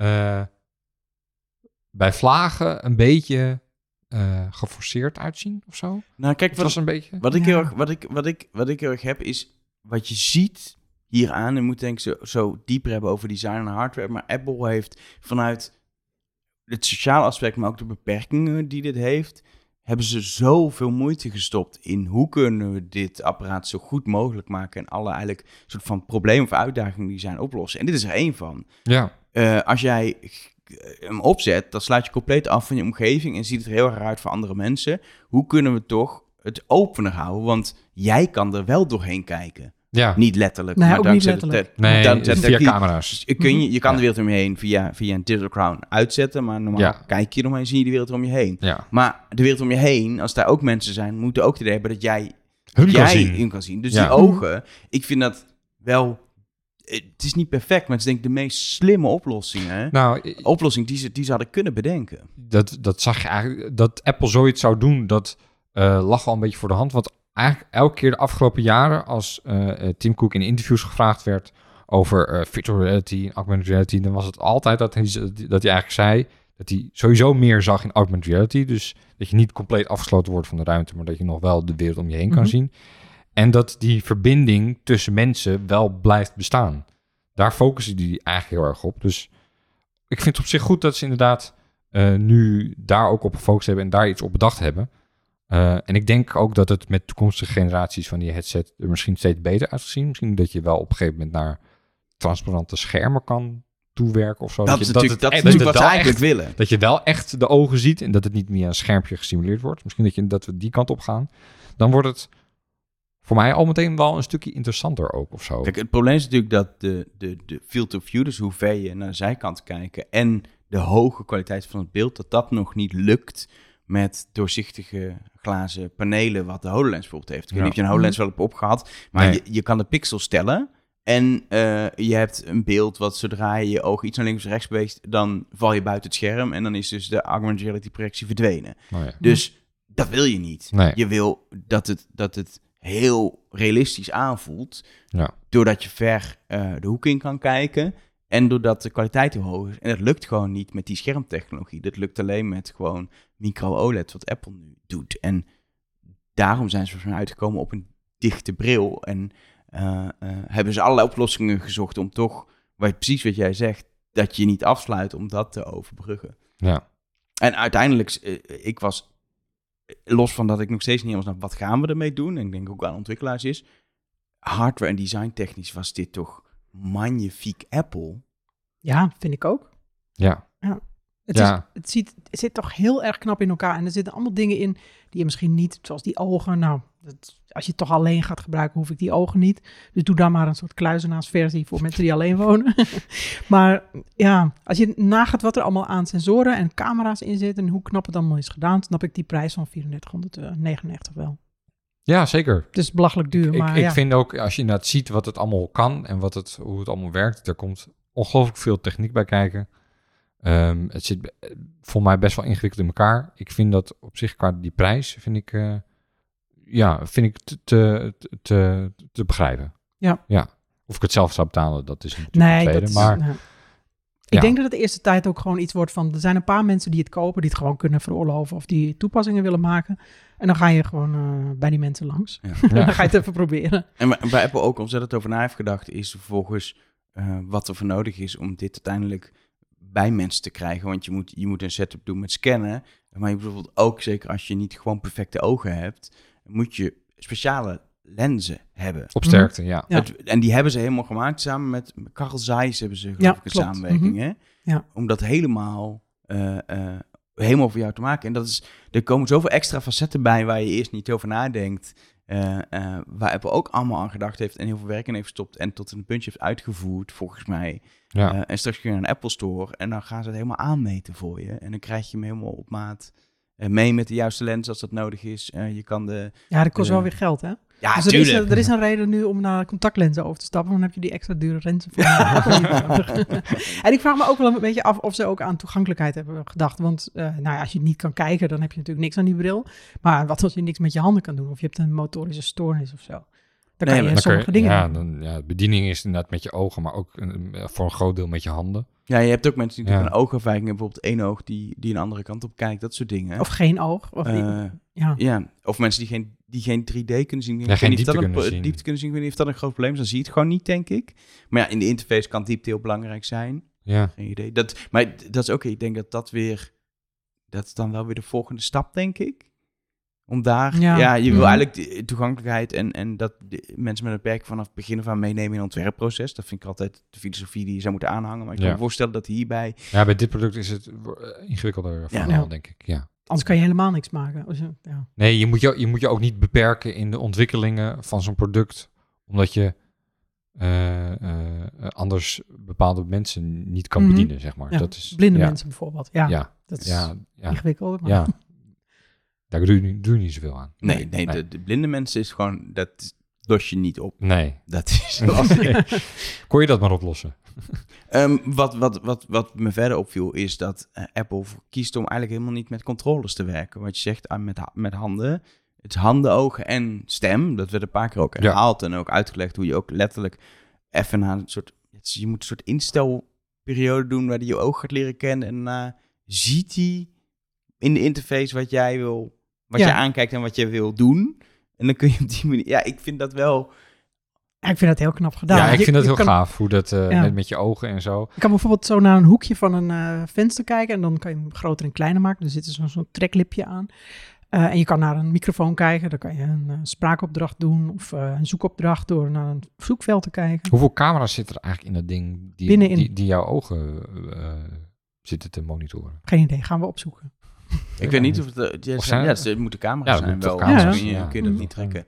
bij vlagen een beetje geforceerd uitzien of zo. Nou, kijk, was een beetje... Wat ik heel erg heb is wat je ziet hieraan. En moet denk ik zo dieper hebben over design en hardware. Maar Apple heeft vanuit het sociale aspect, maar ook de beperkingen die dit heeft, hebben ze zoveel moeite gestopt in hoe kunnen we dit apparaat zo goed mogelijk maken en alle eigenlijk soort van problemen of uitdagingen die zijn oplossen. En dit is er één van. Ja. Als jij hem opzet, dan sluit je compleet af van je omgeving en ziet het er heel erg uit voor andere mensen. Hoe kunnen we toch het opener houden? Want jij kan er wel doorheen kijken. Ja. Niet letterlijk. Nee, maar ook dankzij niet letterlijk. Via camera's. Je kan de wereld om je heen via een Digital Crown uitzetten, maar normaal kijk je eromheen, zie je de wereld om je heen. Ja. Maar de wereld om je heen, als daar ook mensen zijn, moeten ook het idee hebben dat jij hun kan zien. Dus die ogen, ik vind dat wel... Het is niet perfect, maar het is denk ik de meest slimme oplossing. Hè? Oplossing die ze hadden kunnen bedenken. Dat zag je eigenlijk. Dat Apple zoiets zou doen, dat lag wel een beetje voor de hand. Want eigenlijk elke keer de afgelopen jaren, als Tim Cook in interviews gevraagd werd over virtual reality en augmented reality, dan was het altijd dat hij eigenlijk zei, dat hij sowieso meer zag in augmented reality. Dus dat je niet compleet afgesloten wordt van de ruimte, maar dat je nog wel de wereld om je heen kan zien. En dat die verbinding tussen mensen wel blijft bestaan. Daar focussen die eigenlijk heel erg op. Dus ik vind het op zich goed dat ze inderdaad nu daar ook op gefocust hebben en daar iets op bedacht hebben. En ik denk ook dat het met toekomstige generaties van die headset er misschien steeds beter uit gaat zien. Misschien dat je wel op een gegeven moment naar transparante schermen kan toewerken of zo. Dat is natuurlijk wat ze eigenlijk willen. Dat je wel echt de ogen ziet en dat het niet via een schermpje gesimuleerd wordt. Misschien dat we die kant op gaan. Dan wordt het voor mij al meteen wel een stukje interessanter ook of zo. Kijk, het probleem is natuurlijk dat de field of view, dus hoe ver je naar de zijkant kijken en de hoge kwaliteit van het beeld, dat nog niet lukt met doorzichtige glazen panelen wat de HoloLens bijvoorbeeld heeft. Ik weet niet of je een HoloLens wel hebt opgehad, maar nee. je kan de pixels stellen en je hebt een beeld wat zodra je je oog iets naar links of rechts beweegt, dan val je buiten het scherm en dan is dus de augmented reality projectie verdwenen. Oh ja. Dus dat wil je niet. Nee. Je wil dat het heel realistisch aanvoelt, doordat je ver de hoek in kan kijken en doordat de kwaliteit heel hoog is. En dat lukt gewoon niet met die schermtechnologie. Dat lukt alleen met gewoon micro-OLED, wat Apple nu doet. En daarom zijn ze volgens mij uitgekomen op een dichte bril en hebben ze allerlei oplossingen gezocht om toch, precies wat jij zegt, dat je niet afsluit om dat te overbruggen. Ja. En uiteindelijk, ik was, los van dat ik nog steeds niet helemaal snap, wat gaan we ermee doen? En ik denk ook aan ontwikkelaars is, hardware en design technisch was dit toch magnifiek Apple. Ja, vind ik ook. Ja. Het zit toch heel erg knap in elkaar. En er zitten allemaal dingen in die je misschien niet, zoals die ogen. Nou, als je het toch alleen gaat gebruiken, hoef ik die ogen niet. Dus doe dan maar een soort kluizenaarsversie voor mensen die alleen wonen. Maar ja, als je nagaat wat er allemaal aan sensoren en camera's in zit en hoe knap het allemaal is gedaan, snap ik die prijs van $3499 wel. Ja, zeker. Het is belachelijk duur, maar ik vind ook, als je inderdaad ziet wat het allemaal kan en hoe het allemaal werkt, er komt ongelooflijk veel techniek bij kijken. Het zit voor mij best wel ingewikkeld in elkaar. Ik vind dat op zich qua die prijs, vind ik te begrijpen. Ja. Of ik het zelf zou betalen, dat is natuurlijk een tweede. Maar ik denk dat het de eerste tijd ook gewoon iets wordt van, er zijn een paar mensen die het kopen, die het gewoon kunnen veroorloven of die toepassingen willen maken. En dan ga je gewoon bij die mensen langs. Ja. Dan ga je het even proberen. En waar Apple ook ontzettend over na heeft gedacht, is vervolgens wat er voor nodig is om dit uiteindelijk bij mensen te krijgen. Want je moet een setup doen met scannen. Maar je bijvoorbeeld ook, zeker als je niet gewoon perfecte ogen hebt, moet je speciale lenzen hebben. Op sterkte, ja. En die hebben ze helemaal gemaakt samen met Carl Zeiss hebben ze geloof ik een samenwerking. Hè? Ja. Om dat helemaal voor jou te maken. En er komen zoveel extra facetten bij waar je eerst niet over nadenkt. Waar Apple ook allemaal aan gedacht heeft en heel veel werk in heeft gestopt en tot een puntje heeft uitgevoerd, volgens mij. Ja. En straks kun je naar een Apple Store en dan gaan ze het helemaal aanmeten voor je. En dan krijg je hem helemaal op maat mee met de juiste lens als dat nodig is. Je kan dat kost wel weer geld, hè? Ja, dus er is een reden nu om naar contactlenzen over te stappen. Dan heb je die extra dure lenzen voor. En ik vraag me ook wel een beetje af of ze ook aan toegankelijkheid hebben gedacht. Want als je niet kan kijken, dan heb je natuurlijk niks aan die bril. Maar wat als je niks met je handen kan doen? Of je hebt een motorische stoornis of zo. Dan kan je sommige dingen doen. De bediening is inderdaad met je ogen, maar ook voor een groot deel met je handen. Ja, je hebt ook mensen die een oogafwijking hebben. Bijvoorbeeld één oog die een andere kant op kijkt. Dat soort dingen. Of geen oog. Of mensen die geen 3D kunnen zien. Diepte kunnen zien. Ik weet niet of dat een groot probleem is. Dan zie je het gewoon niet, denk ik. Maar ja, in de interface kan diepte heel belangrijk zijn. Ja. Geen idee. Maar dat is ook, ik denk dat is dan wel weer de volgende stap, denk ik. Om daar, je wil eigenlijk de toegankelijkheid en dat mensen met een beperking vanaf het begin af aan meenemen in een ontwerpproces. Dat vind ik altijd de filosofie die je zou moeten aanhangen. Maar ik kan me voorstellen dat hierbij... Ja, bij dit product is het ingewikkelder verhaal, denk ik. Ja. Anders kan je helemaal niks maken. Nee, je moet je ook niet beperken in de ontwikkelingen van zo'n product, omdat je anders bepaalde mensen niet kan bedienen, zeg maar. Ja, dat is, blinde mensen bijvoorbeeld. Dat is ingewikkeld. Maar... Ja. Daar doe je niet zoveel aan. Nee. De blinde mensen is gewoon, dat los je niet op. Nee. Dat is lastig. Kon je dat maar oplossen? Wat me verder opviel is dat Apple kiest om eigenlijk helemaal niet met controllers te werken. Wat je zegt met handen. Het is handen, ogen en stem. Dat werd een paar keer ook herhaald en ook uitgelegd hoe je ook letterlijk even naar een soort... Je moet een soort instelperiode doen waar je oog gaat leren kennen en ziet hij in de interface wat jij wil, wat Ja. je aankijkt en wat je wil doen. En dan kun je op die manier... Ja, ik vind dat wel... Ja, ik vind dat heel knap gedaan. Ja, ik Je- vind dat je heel kan- gaaf, hoe dat Ja. met je ogen en zo. Je kan bijvoorbeeld zo naar een hoekje van een venster kijken en dan kan je hem groter en kleiner maken. Er zit zo'n treklipje aan. En je kan naar een microfoon kijken. Dan kan je een spraakopdracht doen of een zoekopdracht door naar een zoekveld te kijken. Hoeveel camera's zitten er eigenlijk in dat ding Binnenin. die jouw ogen zitten te monitoren? Geen idee, gaan we opzoeken. Ik weet niet of het... Of zijn het moeten camera's Ja, dat zijn moeten wel. toch Anders camera's kun je, zijn, kun je dat ja. niet trekken.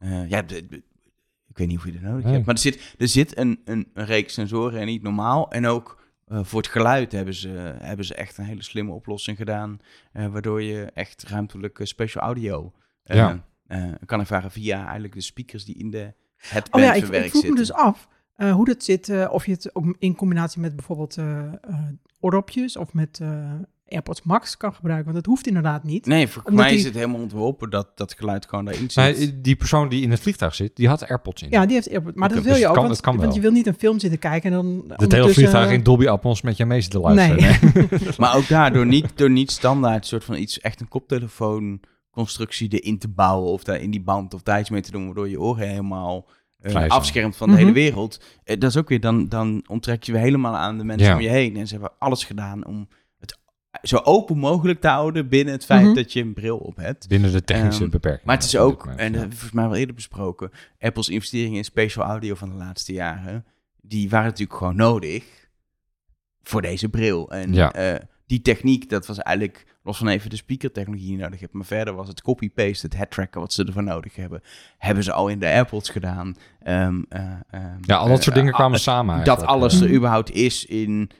Ik weet niet of je dat nodig Nee. hebt. Maar er zit een reeks sensoren en niet normaal. En ook voor het geluid hebben ze echt een hele slimme oplossing gedaan. Waardoor je echt ruimtelijke special audio kan ervaren via eigenlijk de speakers die in de headband Oh ja, ik verwerkt vroeg me zitten. dus af hoe dat zit. Of je het ook in combinatie met bijvoorbeeld oordopjes of met AirPods Max kan gebruiken. Want dat hoeft inderdaad niet. Nee, voor Omdat mij is die- het helemaal ontworpen dat geluid gewoon daarin zit. Nee, die persoon die in het vliegtuig zit, die had AirPods in. Ja, die heeft AirPods. Maar dat Dus wil je het ook, kan- want, het kan want wel. je wil niet een film zitten kijken en dan Het hele ondertussen- vliegtuig in Dolby Atmos met je mee zitten luisteren. Nee. Maar ook daar, door niet standaard soort van echt een koptelefoonconstructie erin te bouwen of daar in die band of daar iets mee te doen, waardoor je oren helemaal Vrij zijn. afschermt van de Mhm. hele wereld. Dat is ook weer, dan onttrek je weer helemaal aan de mensen Ja. om je heen. En ze hebben alles gedaan om het zo open mogelijk te houden binnen het feit Mhm. dat je een bril op hebt. Binnen de technische Ehm, beperkingen. Maar het is op dit ook, moment, en dat ja. hebben we volgens mij wel eerder besproken, Apple's investeringen in spatial audio van de laatste jaren, die waren natuurlijk gewoon nodig voor deze bril. En Ja. die techniek, dat was eigenlijk, los van even de speakertechnologie die je nodig hebt, maar verder was het copy-paste, het headtracken wat ze ervoor nodig hebben ze al in de AirPods gedaan. Ja, al dat soort dingen kwamen samen Dat eigenlijk. alles ja. er überhaupt is in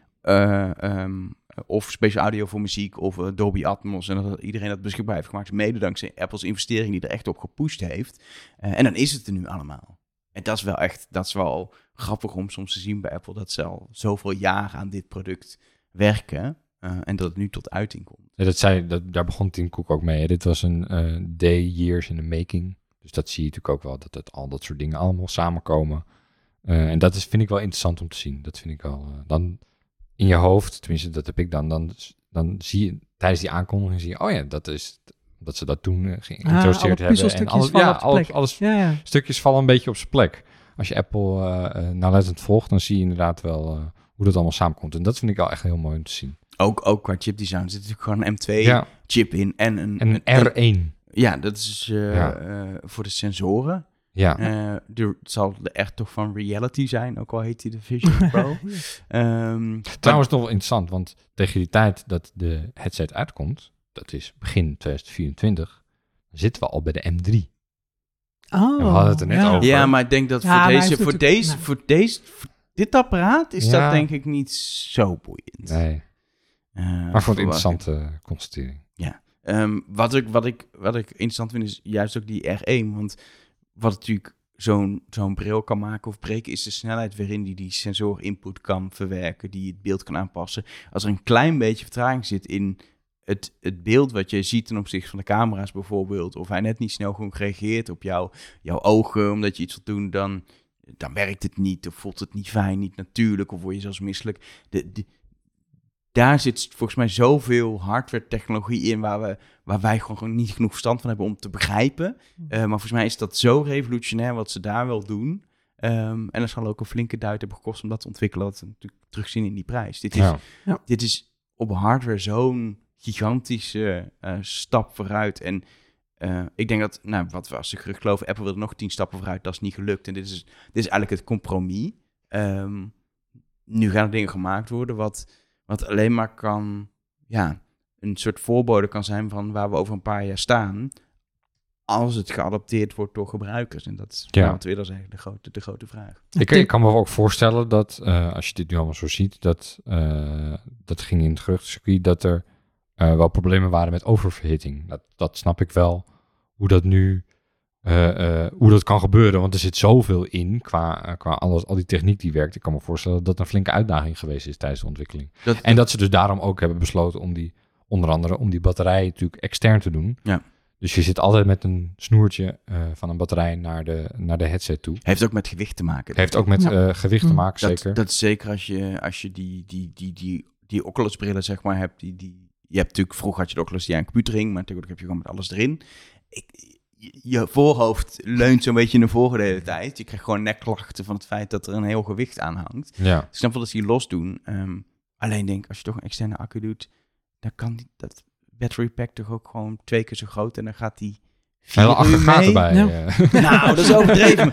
of special audio voor muziek of Dolby Atmos en dat iedereen dat beschikbaar heeft gemaakt, mede dankzij Apple's investering die er echt op gepusht heeft. En dan is het er nu allemaal. En dat is wel grappig om soms te zien bij Apple, dat ze al zoveel jaar aan dit product werken en dat het nu tot uiting komt. Ja, daar begon Tim Cook ook mee. Hè. Dit was een day, years in the making. Dus dat zie je natuurlijk ook wel, dat al dat soort dingen allemaal samenkomen. En dat vind ik wel interessant om te zien. Dat vind ik wel... dan in je hoofd, tenminste dat heb ik dan zie je tijdens die aankondiging, zie je, oh ja, dat is dat ze dat toen geïntroduceerd alle hebben. En puzzelstukjes alles, vallen ja, op de plek. alles Ja. stukjes vallen een beetje op zijn plek. Als je Apple nauwlettend volgt, dan zie je inderdaad wel hoe dat allemaal samenkomt. En dat vind ik wel echt heel mooi om te zien. Ook qua chipdesign zit natuurlijk gewoon een Ja, M2-chip in en en een R1. Ja, dat is voor de sensoren. Ja, Het zal de echt toch van Reality zijn, ook al heet hij de Vision Pro. trouwens nog wel interessant, want tegen die tijd dat de headset uitkomt, dat is begin 2024, dan zitten we al bij de M3. Oh, We hadden het er net ja. over. Ja, maar ik denk dat Ja, maar hij heeft voor dit apparaat is Ja. dat denk ik niet zo boeiend. Nee, maar voor een interessante constatering. Wat ik interessant vind is juist ook die R1, want wat natuurlijk zo'n bril kan maken of breken is de snelheid waarin die sensor input kan verwerken, die het beeld kan aanpassen. Als er een klein beetje vertraging zit in het beeld wat je ziet ten opzichte van de camera's bijvoorbeeld, of hij net niet snel genoeg reageert op jouw ogen omdat je iets wilt doen, dan werkt het niet of voelt het niet fijn, niet natuurlijk of word je zelfs misselijk. Daar zit volgens mij zoveel hardware technologie in waar wij gewoon niet genoeg verstand van hebben om te begrijpen. Maar volgens mij is dat zo revolutionair wat ze daar wel doen. En dat zal ook een flinke duit hebben gekost om dat te ontwikkelen. Dat we natuurlijk terugzien in die prijs. Dit is op hardware zo'n gigantische stap vooruit. En ik denk dat, wat we als de gerucht geloven, Apple wilde nog 10 stappen vooruit. Dat is niet gelukt. En dit is eigenlijk het compromis. Nu gaan er dingen gemaakt worden wat alleen maar kan, een soort voorbode kan zijn van waar we over een paar jaar staan, als het geadopteerd wordt door gebruikers. En dat is wat we eerder zeggen, de grote vraag. Ik kan me ook voorstellen dat, als je dit nu allemaal zo ziet, dat ging in het geruchtencircuit, dat er wel problemen waren met oververhitting. Dat snap ik wel, hoe dat nu, hoe dat kan gebeuren, want er zit zoveel in qua al die techniek die werkt. Ik kan me voorstellen dat dat een flinke uitdaging geweest is tijdens de ontwikkeling. En dat ze dus daarom ook hebben besloten onder andere om die batterij natuurlijk extern te doen. Ja. Dus je zit altijd met een snoertje van een batterij naar de headset toe. Heeft ook met gewicht te maken. Heeft ook met gewicht te maken, zeker. Dat is zeker als je die Oculus brillen zeg maar hebt, die je hebt natuurlijk, vroeger had je de Oculus die aan een computer hing, maar tegenwoordig heb je gewoon met alles erin. Je voorhoofd leunt zo'n beetje naar voren de hele tijd. Je krijgt gewoon nekklachten van het feit dat er een heel gewicht aan hangt. Ja. Dus ik snap wel dat ze die los doen. Alleen denk, als je toch een externe accu doet, dan kan dat battery pack toch ook gewoon 2 keer zo groot en dan gaat die 4 Hele uur aggregaten mee. bij. Ja. Nou, dat is overdreven.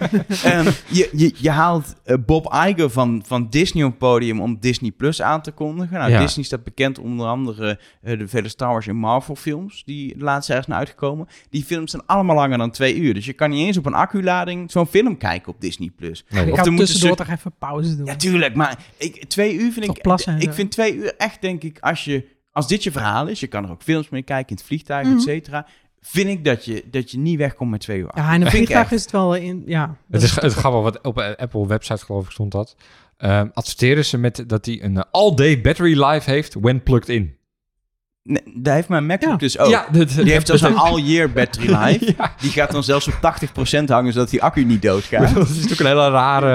Je haalt Bob Iger van Disney op het podium om Disney Plus aan te kondigen. Nou, Ja. Disney staat bekend onder andere de vele Star Wars en Marvel films die laatst ergens zijn uitgekomen. Die films zijn allemaal langer dan 2 uur. Dus je kan niet eens op een acculading zo'n film kijken op Disney Plus. Nee, Ik Of ga er moet tussendoor een toch even pauze doen. Ja, tuurlijk. Maar 2 uur vind Toch ik... plassen en Ik zo. vind 2 uur echt, denk ik, als dit je verhaal is, je kan er ook films mee kijken in het vliegtuig, Mhm. et cetera. Vind ik dat je niet wegkomt met 2 uur. Ja, in een Vind ik vliegtuig echt. is het wel in... Ja, Het is grappig, wat op de Apple website geloof ik stond dat. Adverteren ze met dat hij een all-day battery life heeft when plugged in. Nee, daar heeft mijn MacBook Ja. dus ook. Die heeft zelfs een all-year battery life. Ja. Die gaat dan zelfs op 80% hangen, zodat die accu niet doodgaat. Dat is natuurlijk een hele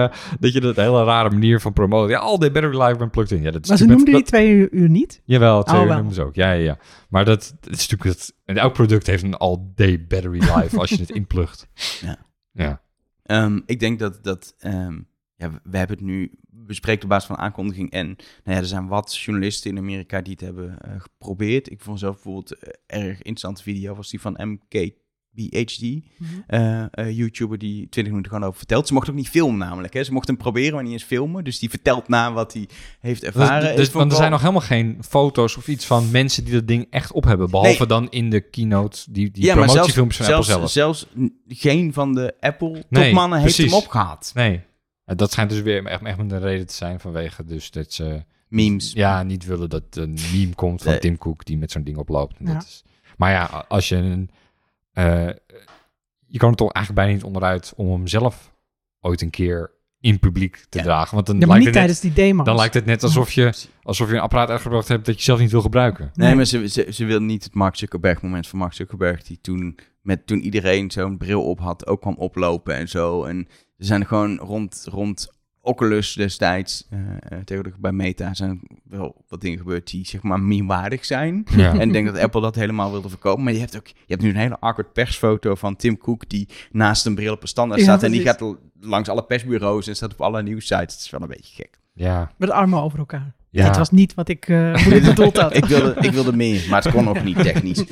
rare manier van promoten. Ja, all-day battery life when plugged in. Ja, dat is maar ze natuurlijk noemden die 2 uur niet? Jawel, 2 uur wel. noemen ze ook. Ja. Maar dat is natuurlijk... elk product heeft een all-day battery life als je het inplugt. Ja. Ik denk dat we hebben het nu bespreken op basis van aankondiging. En nou ja, er zijn wat journalisten in Amerika die het hebben geprobeerd. Ik vond zelf bijvoorbeeld erg interessante video was die van MKBHD. YouTuber die 20 minuten gewoon over vertelt. Ze mocht ook niet filmen namelijk. Hè? Ze mocht hem proberen, maar niet eens filmen. Dus die vertelt na wat hij heeft ervaren. Want er zijn nog helemaal geen foto's of iets van mensen die dat ding echt op hebben. Behalve dan in de keynote, die promotiefilmpjes van Apple zelf. Zelfs geen van de Apple-topmannen heeft hem precies. opgehaald. Nee. Dat schijnt dus weer echt een reden te zijn vanwege dus dat ze... Memes. Ja, niet willen dat een meme komt van Nee. Tim Cook die met zo'n ding oploopt. En Ja. dat is, maar ja, als je een... je kan er toch eigenlijk bijna niet onderuit om hem zelf ooit een keer in publiek te dragen. Want dan, Ja, maar lijkt niet het net, tijdens die demo. dan lijkt het net alsof je een apparaat uitgebracht hebt dat je zelf niet wil gebruiken. Nee, maar ze wil niet het Mark Zuckerberg moment van Mark Zuckerberg die toen iedereen zo'n bril op had ook kwam oplopen en zo. En er zijn gewoon rond Oculus destijds, tegenwoordig bij Meta, zijn wel wat dingen gebeurd die zeg maar meme-waardig zijn. Ja. En ik denk dat Apple dat helemaal wilde verkopen. Maar je hebt nu een hele awkward persfoto van Tim Cook die naast een bril op een standaard Ja, staat. En die precies. gaat langs alle persbureaus en staat op alle nieuwsites. Het is wel een beetje gek. Ja. Met armen over elkaar. Ja. Dit was niet wat ik bedoeld had. Ik wilde meer, maar het kon nog niet technisch.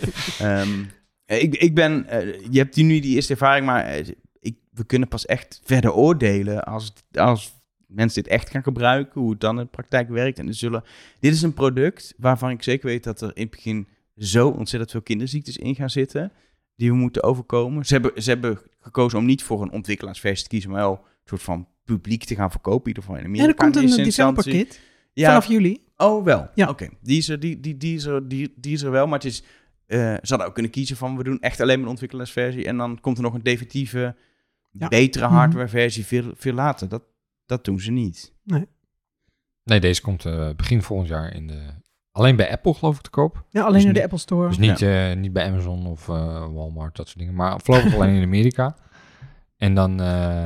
Je hebt nu die eerste ervaring, maar we kunnen pas echt verder oordelen als mensen dit echt gaan gebruiken, hoe het dan in de praktijk werkt. En dit is een product waarvan ik zeker weet dat er in het begin zo ontzettend veel kinderziektes in gaan zitten, die we moeten overkomen. Ze hebben gekozen om niet voor een ontwikkelaarsversie te kiezen, maar wel een soort van publiek te gaan verkopen, in ieder geval in Amerika. En er komt in een eerste developer instantie. kit Ja, vanaf juli. Oh, wel. Ja. Oké. Die is er wel, maar het is... ze hadden ook kunnen kiezen van, we doen echt alleen maar een ontwikkelaarsversie en dan komt er nog een definitieve, betere hardwareversie veel later. Dat doen ze niet. Nee, deze komt begin volgend jaar alleen bij Apple geloof ik te koop. Ja, alleen Dus in de niet- Apple Store. Dus niet bij Amazon of Walmart, dat soort dingen. Maar voorlopig alleen in Amerika. En dan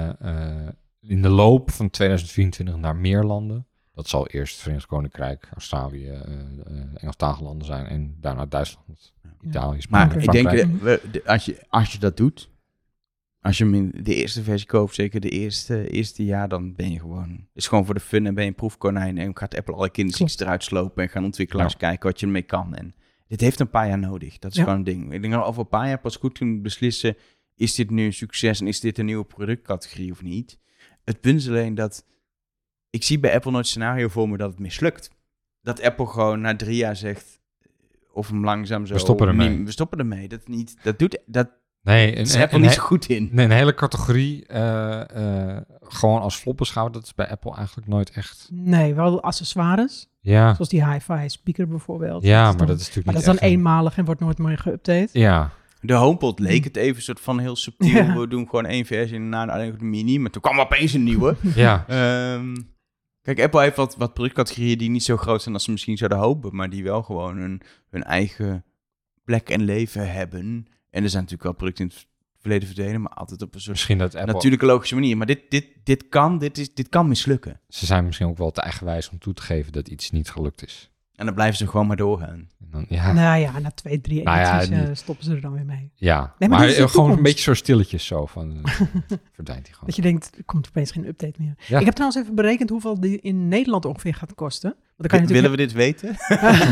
in de loop van 2024 naar meer landen. Dat zal eerst Verenigd Koninkrijk, Australië, Engelstalige landen zijn. En daarna Duitsland, Italië, Spanje, Maar ik Frankrijk. denk, als je dat doet, als je hem in de eerste versie koopt, zeker de eerste jaar, dan ben je gewoon... Het is gewoon voor de fun en ben je een proefkonijn en gaat Apple alle kinderziektes eruit slopen en gaan ontwikkelaars kijken wat je ermee kan. En dit heeft een paar jaar nodig. Dat is gewoon een ding. Ik denk dat we over een paar jaar pas goed kunnen beslissen, is dit nu een succes en is dit een nieuwe productcategorie of niet? Het punt is alleen dat ik zie bij Apple nooit scenario voor me dat het mislukt. Dat Apple gewoon na 3 jaar zegt, of hem langzaam zo... We stoppen ermee. We stoppen ermee. Dat doet Nee, is Apple niet zo goed in. Nee, een hele categorie gewoon als flop beschouwd. Dat is bij Apple eigenlijk nooit echt... Nee, wel accessoires. Ja, Zoals die hi-fi speaker bijvoorbeeld. ja is maar dan- dat is natuurlijk Maar dat niet is dan echt eenmalig en wordt nooit meer geüpdate. Ja, De HomePod leek het even soort van heel subtiel. Ja. We doen gewoon 1 versie en daarna alleen nog de mini. Maar toen kwam opeens een nieuwe. ja. Kijk, Apple heeft wat productcategorieën die niet zo groot zijn als ze misschien zouden hopen. Maar die wel gewoon hun eigen plek en leven hebben. En er zijn natuurlijk wel producten in het verleden verdwenen, maar altijd op een soort Misschien dat Apple... natuurlijke logische manier. Maar dit kan mislukken. Ze zijn misschien ook wel te eigenwijs om toe te geven dat iets niet gelukt is. En dan blijven ze gewoon maar doorgaan. En dan, ja, Nou ja, na 2, 3 edities niet. stoppen ze er dan weer mee. ja. Nee, maar maar dit is de gewoon een toekomst. beetje zo stilletjes zo van... verdwijnt hij gewoon. Dat je denkt, er komt opeens geen update meer. Ja. Ik heb trouwens even berekend hoeveel die in Nederland ongeveer gaat kosten. Want dan kan je Willen natuurlijk... we dit weten?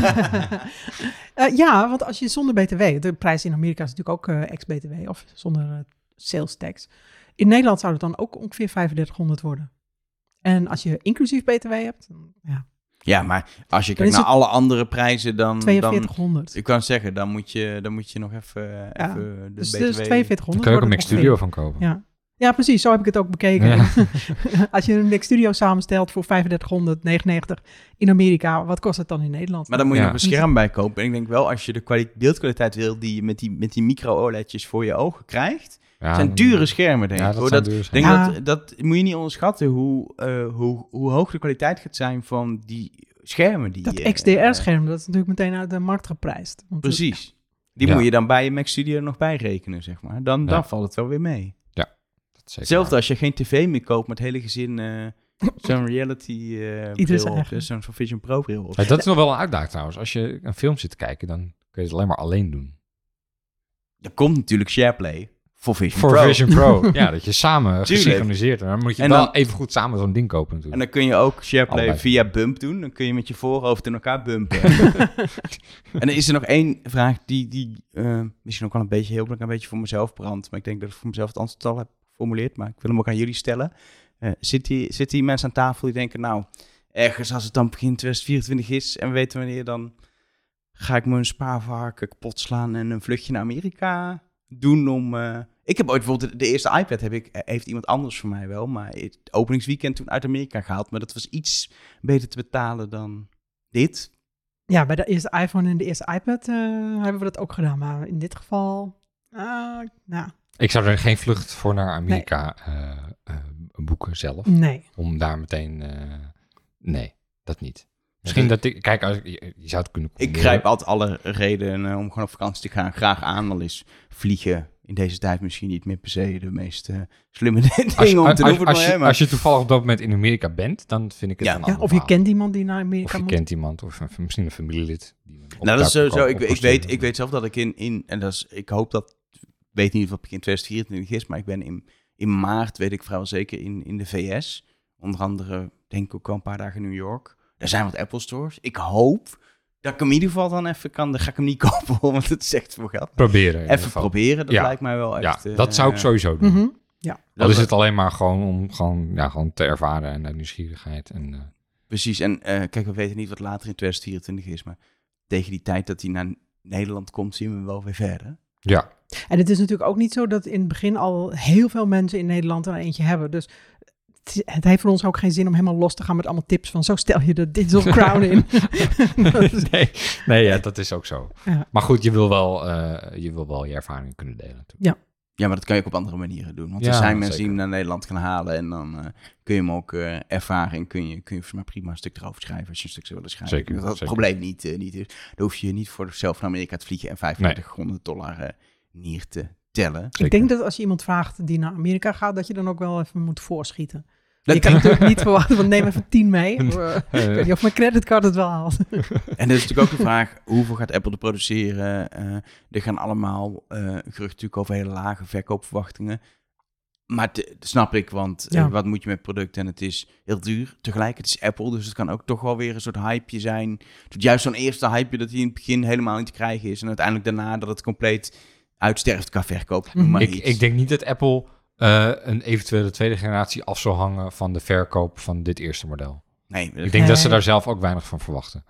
Ja, want als je zonder BTW... De prijs in Amerika is natuurlijk ook ex-BTW of zonder sales tax. In Nederland zou het dan ook ongeveer 3500 worden. En als je inclusief BTW hebt, dan, ja, Ja, maar als je Dan kijkt is naar het alle andere prijzen, dan... 4200. Ik kan zeggen, dan moet je nog even de Dus BTW... dus 4200 Dan kun je ook een wordt Mac het Studio ongeveer. van kopen. Ja. Ja, precies. Zo heb ik het ook bekeken. Ja. Als je een Mac Studio samenstelt voor 3599 in Amerika, wat kost het dan in Nederland? Maar dan moet je Ja. nog een scherm bij kopen. En ik denk wel, als je de beeldkwaliteit wil die je met die micro-OLED'tjes voor je ogen krijgt... Ja, zijn dure schermen, denk ik. Ja, dat hoor. zijn Dat, dure ik denk schermen. dat moet je niet onderschatten hoe hoog de kwaliteit gaat zijn van die schermen. Die, Dat XDR-scherm, dat is natuurlijk meteen uit de markt geprijsd. Want Precies. Die Ja. moet je dan bij je Mac Studio nog bijrekenen, zeg maar. Dan valt het wel weer mee. Dat is zeker Hetzelfde waar. als je geen tv meer koopt met het hele gezin zo'n reality Ieder bril zijn op, eigen. dus zo'n Vision Pro bril op. Ja, dat is nog wel een uitdaging trouwens. Als je een film zit te kijken, dan kun je het alleen maar alleen doen. Er komt natuurlijk SharePlay voor Vision Voor Pro. Vision Pro. Ja, dat je samen Tuurlijk. gesynchroniseerd. En dan moet je En wel dan- even goed samen zo'n ding kopen En natuurlijk. dan kun je ook SharePlay Allebei. via Bump doen. Dan kun je met je voorhoofd in elkaar bumpen. En er is er nog één vraag die misschien ook wel een beetje heel een beetje voor mezelf brandt. Maar ik denk dat ik voor mezelf het antwoord al heb geformuleerd. Maar ik wil hem ook aan jullie stellen. Zitten hier mensen aan tafel die denken, nou, ergens als het dan begin 2024 is en we weten wanneer, dan ga ik mijn spaarvarken kapot slaan en een vluchtje naar Amerika doen om... Ik heb ooit bijvoorbeeld de eerste iPad heeft iemand anders voor mij wel, maar het openingsweekend toen uit Amerika gehaald. Maar dat was iets beter te betalen dan dit. Ja, bij de eerste iPhone en de eerste iPad hebben we dat ook gedaan. Maar in dit geval, nou, Ik zou er geen vlucht voor naar Amerika boeken zelf. nee. Om daar meteen... nee, dat niet. Misschien dat ik... Kijk, je zou het kunnen Ik combineren. grijp altijd alle redenen om gewoon op vakantie te gaan graag aan. Al is vliegen in deze tijd misschien niet meer per se de meest slimme dingen om te doen. Als je toevallig op dat moment in Amerika bent, dan vind ik het Ja. een Ja, ander of je verhaal. kent iemand die naar Amerika Of je moet. kent iemand, of misschien een familielid. Die Nou, dat is daar sowieso. kan Ik weet zelf dat ik en dat is, ik hoop dat, ik weet niet of het begin 2024 is, maar ik ben in maart, weet ik vrijwel zeker, in de VS. Onder andere, denk ik ook wel een paar dagen in New York. Er zijn wat Apple stores. Ik hoop dat ik hem in ieder geval dan even kan. Dan ga ik hem niet kopen, hoor, want het is echt veel geld. proberen. in ieder Even geval. proberen, dat Ja. lijkt mij wel Ja, echt... dat zou ik sowieso doen. Mhm. Dat is het alleen maar gewoon om gewoon te ervaren en uit nieuwsgierigheid. En, Precies, en kijk, we weten niet wat later in 2024 is, maar tegen die tijd dat hij naar Nederland komt, zien we wel weer verder. ja, En het is natuurlijk ook niet zo dat in het begin al heel veel mensen in Nederland er eentje hebben. Dus het heeft voor ons ook geen zin om helemaal los te gaan met allemaal tips van zo stel je de Digital Crown in. nee, ja, dat is ook zo. Ja. Maar goed, je wil wel je ervaringen kunnen delen natuurlijk. Ja, maar dat kan je ook op andere manieren doen. Want Ja, er zijn mensen zeker. die hem naar Nederland gaan halen en dan kun je hem ook ervaren en kun je volgens mij prima een stuk erover schrijven als je een stuk zou willen schrijven. Zeker, Dat het zeker. probleem niet is. Dan hoef je niet voor zelf naar Amerika te vliegen en $3500 neer te tellen. Ik denk dat als je iemand vraagt die naar Amerika gaat, dat je dan ook wel even moet voorschieten. Dat Je kan natuurlijk niet verwachten van neem even 10 mee. Ik weet niet of mijn creditcard het wel haalt. En dat is natuurlijk ook de vraag, hoeveel gaat Apple er produceren? Er gaan allemaal geruchten natuurlijk over hele lage verkoopverwachtingen. Maar dat snap ik, want Ja. wat moet je met producten? En het is heel duur. Tegelijk, het is Apple, dus het kan ook toch wel weer een soort hypeje zijn. Juist zo'n eerste hypeje dat die in het begin helemaal niet te krijgen is. En uiteindelijk daarna dat het compleet uitsterft qua verkoop. Noem maar iets. Ik denk niet dat Apple een eventuele tweede generatie af zal hangen van de verkoop van dit eerste model. Nee, Ik denk dat ze daar zelf ook weinig van verwachten.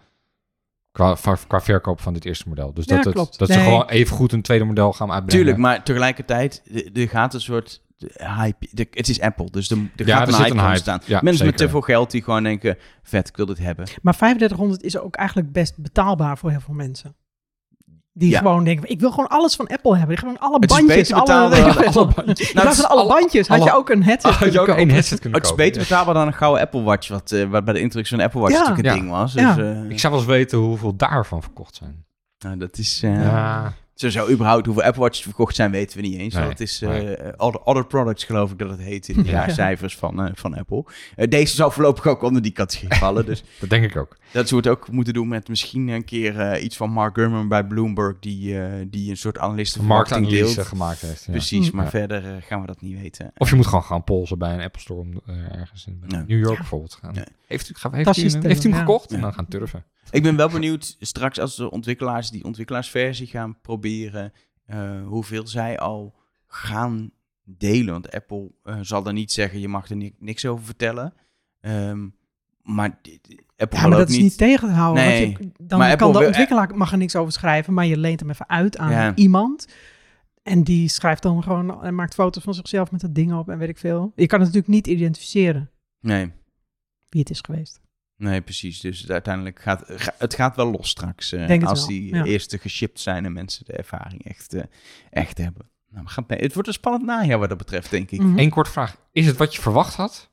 Qua verkoop van dit eerste model. Dus Ja, dat klopt. ze Nee. gewoon even goed een tweede model gaan uitbrengen. tuurlijk, maar tegelijkertijd, er gaat een soort hype. Het is Apple, dus er Ja, gaat er een zit hype een hype. ontstaan. Ja, Mensen met zeker. te veel geld die gewoon denken, vet, ik wil dit hebben. Maar 3500 is ook eigenlijk best betaalbaar voor heel veel mensen. Die Ja. gewoon denken, ik wil gewoon alles van Apple hebben. Gewoon alle Het is bandjes. beter betaalbaar dan alle bandjes. In plaats van alle bandjes had je ook een headset Had je kunnen ook kopen. één headset kunnen Het is kopen. beter betaalbaar dan een gouden Apple Watch, wat bij de introductie van de Apple Watch Ja. natuurlijk een Ja. ding was. Ja. Dus, Ik zou wel eens weten hoeveel daarvan verkocht zijn. nou, dat is... Ja. Sowieso überhaupt hoeveel Apple Watches verkocht zijn, weten we niet eens. Nee, Het is other products, geloof ik dat het heet in de jaarcijfers van Apple. Deze zal voorlopig ook onder die categorie vallen. Dus Dat denk ik ook. dat ze het ook moeten doen met misschien een keer iets van Mark Gurman bij Bloomberg, die een soort analistenverwachting Marktanalyse deelt. gemaakt heeft. Ja. Precies, maar Ja. verder gaan we dat niet weten. Of je moet gewoon gaan polsen bij een Apple Store ergens in Ja. New York bijvoorbeeld gaan. Ja. Heeft u Tasjes hem stellen, gekocht? ja. En dan gaan turven. Ik ben wel benieuwd straks als de ontwikkelaars die ontwikkelaarsversie gaan proberen, hoeveel zij al gaan delen. Want Apple zal dan niet zeggen, je mag er niks over vertellen. Maar Apple Ja, wil maar ook dat is niet tegen te houden. Nee. Want dan Maar Apple kan de wil- ontwikkelaar mag er niks over schrijven, maar je leent hem even uit aan Ja. iemand. En die schrijft dan gewoon en maakt foto's van zichzelf met dat ding op en weet ik veel. Je kan het natuurlijk niet identificeren Nee, wie het is geweest. nee, precies. Dus uiteindelijk gaat wel los straks. Denk het Als wel, die ja. eerste geshipped zijn en mensen de ervaring echt hebben. Nou, het wordt een spannend najaar wat dat betreft, denk ik. Mhm. Eén korte vraag. Is het wat je verwacht had?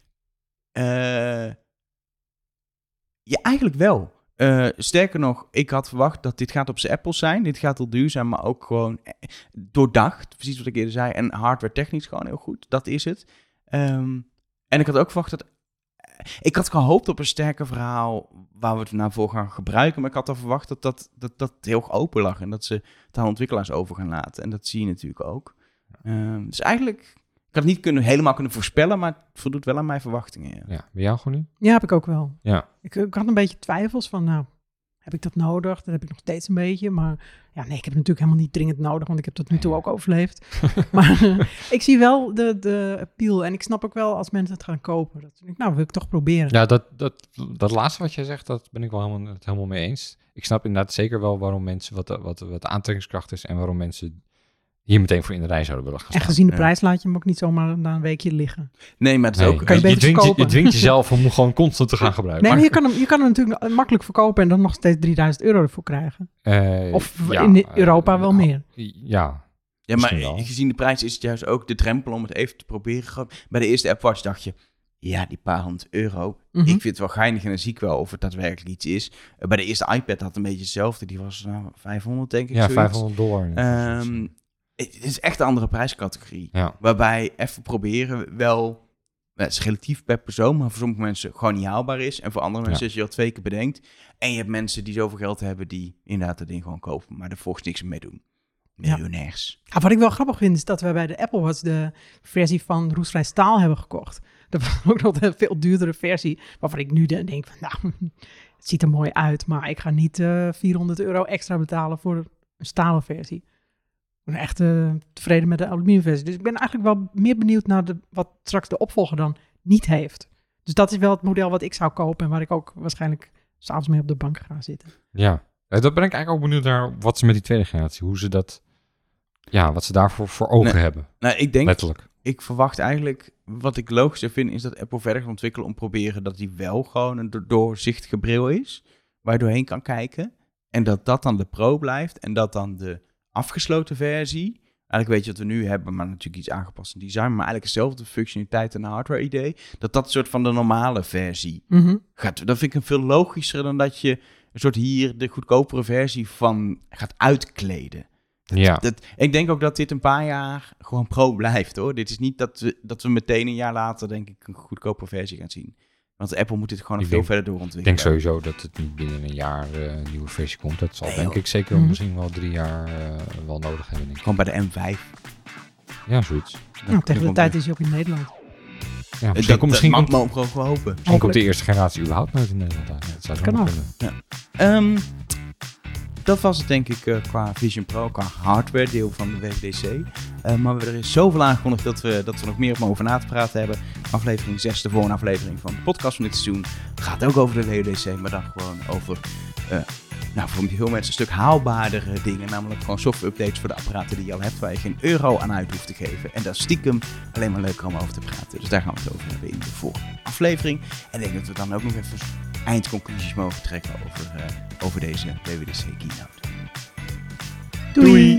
Ja, eigenlijk wel. Sterker nog, ik had verwacht dat dit gaat op zijn Apple zijn. Dit gaat wel duur zijn, maar ook gewoon doordacht. Precies wat ik eerder zei. En hardware technisch gewoon heel goed. Dat is het. En ik had ook verwacht dat... Ik had gehoopt op een sterker verhaal waar we het nou voor gaan gebruiken. Maar ik had al verwacht dat heel open lag. En dat ze het aan ontwikkelaars over gaan laten. En dat zie je natuurlijk ook. Dus eigenlijk... Ik had het niet helemaal kunnen voorspellen, maar het voldoet wel aan mijn verwachtingen. Ja. Ja, bij jou gewoon niet? Ja, heb ik ook wel. Ja. Ik had een beetje twijfels van, nou, heb ik dat nodig? Dat heb ik nog steeds een beetje. Maar ja, nee, ik heb het natuurlijk helemaal niet dringend nodig, want ik heb tot nu toe ook overleefd. Maar ik zie wel de appeal en ik snap ook wel als mensen het gaan kopen. Dat denk ik, nou, wil ik toch proberen. Ja, dat laatste wat jij zegt, dat ben ik wel helemaal mee eens. Ik snap inderdaad zeker wel waarom mensen, wat de aantrekkingskracht is en waarom mensen hier meteen voor in de rij zouden willen gaan En staan. gezien de Ja. prijs laat je hem ook niet zomaar na een weekje liggen. Nee, maar het is Nee, ook... Kan je beter dwingt verkopen. je dwingt jezelf om gewoon constant te gaan gebruiken. Nee, maar je kan hem natuurlijk makkelijk verkopen en dan nog steeds €3000 ervoor krijgen. Of Ja, in Europa wel meer. Ja, Ja, Misschien maar wel. gezien de prijs is het juist ook de drempel om het even te proberen. Gewoon, bij de eerste Apple Watch dacht je, ja, die paar €100. Mhm. Ik vind het wel geinig en dan zie ik wel of het daadwerkelijk iets is. Bij de eerste iPad had het een beetje hetzelfde. Die was $500, denk ik. ja zoiets. $500. Het is echt een andere prijscategorie. Ja. Waarbij even proberen wel... Het is relatief per persoon, maar voor sommige mensen gewoon niet haalbaar is. En voor andere mensen, als je dat 2 keer bedenkt. En je hebt mensen die zoveel geld hebben die inderdaad dat ding gewoon kopen, maar er volgens niks mee doen. Ja. Miljonairs. Ja, wat ik wel grappig vind, is dat we bij de Apple Watch de versie van roestvrij staal hebben gekocht. Dat was ook nog een veel duurdere versie, waarvan ik nu denk van, nou, het ziet er mooi uit, maar ik ga niet €400 extra betalen voor een stalen versie. Ik ben echt tevreden met de aluminiumversie. Dus ik ben eigenlijk wel meer benieuwd naar wat straks de opvolger dan niet heeft. Dus dat is wel het model wat ik zou kopen en waar ik ook waarschijnlijk 's avonds mee op de bank ga zitten. Ja, dat ben ik eigenlijk ook benieuwd naar wat ze met die tweede generatie, hoe ze dat, ja, wat ze daarvoor voor ogen Nee. hebben, Nou, ik denk, letterlijk. ik verwacht eigenlijk, wat ik logischer vind, is dat Apple verder gaat ontwikkelen om proberen dat die wel gewoon een doorzichtige bril is, waar je doorheen kan kijken. En dat dat dan de Pro blijft en dat dan de afgesloten versie, eigenlijk weet je wat we nu hebben, maar natuurlijk iets aangepast in design, maar eigenlijk dezelfde functionaliteit en hardware idee, dat een soort van de normale versie gaat. Dat vind ik een veel logischer dan dat je een soort hier de goedkopere versie van gaat uitkleden. Ja, Ik denk ook dat dit een paar jaar gewoon Pro blijft, hoor. Dit is niet dat we meteen een jaar later, denk ik, een goedkope versie gaan zien. Want Apple moet dit gewoon nog Ik veel denk- verder ik doorontwikkelen. denk sowieso dat het niet binnen een jaar een nieuwe versie komt. Dat zal Nee, denk joh. ik zeker Mhm. misschien wel 3 jaar wel nodig hebben, denk ik. Gewoon bij de M5. Ja, zoiets. Nou, tegen de tijd is hij ook in Nederland. Ja, misschien mag komt, me ook gewoon hopen. misschien komt de eerste generatie überhaupt nooit in Nederland uit. Dat zou Kan ook ook. kunnen. Dat was het denk ik qua Vision Pro, qua hardware deel van de WWDC. Maar er is zoveel aangekondigd dat we nog meer om over na te praten hebben. Aflevering 6, de volgende aflevering van de podcast van dit seizoen, gaat ook over de WWDC, maar dan gewoon over, voor veel mensen een stuk haalbaardere dingen. Namelijk gewoon software updates voor de apparaten die je al hebt, waar je geen euro aan uit hoeft te geven. En dat is stiekem alleen maar leuker om over te praten. Dus daar gaan we het over hebben in de volgende aflevering. En ik denk dat we dan ook nog even eindconclusies mogen trekken over deze WWDC keynote. Doei!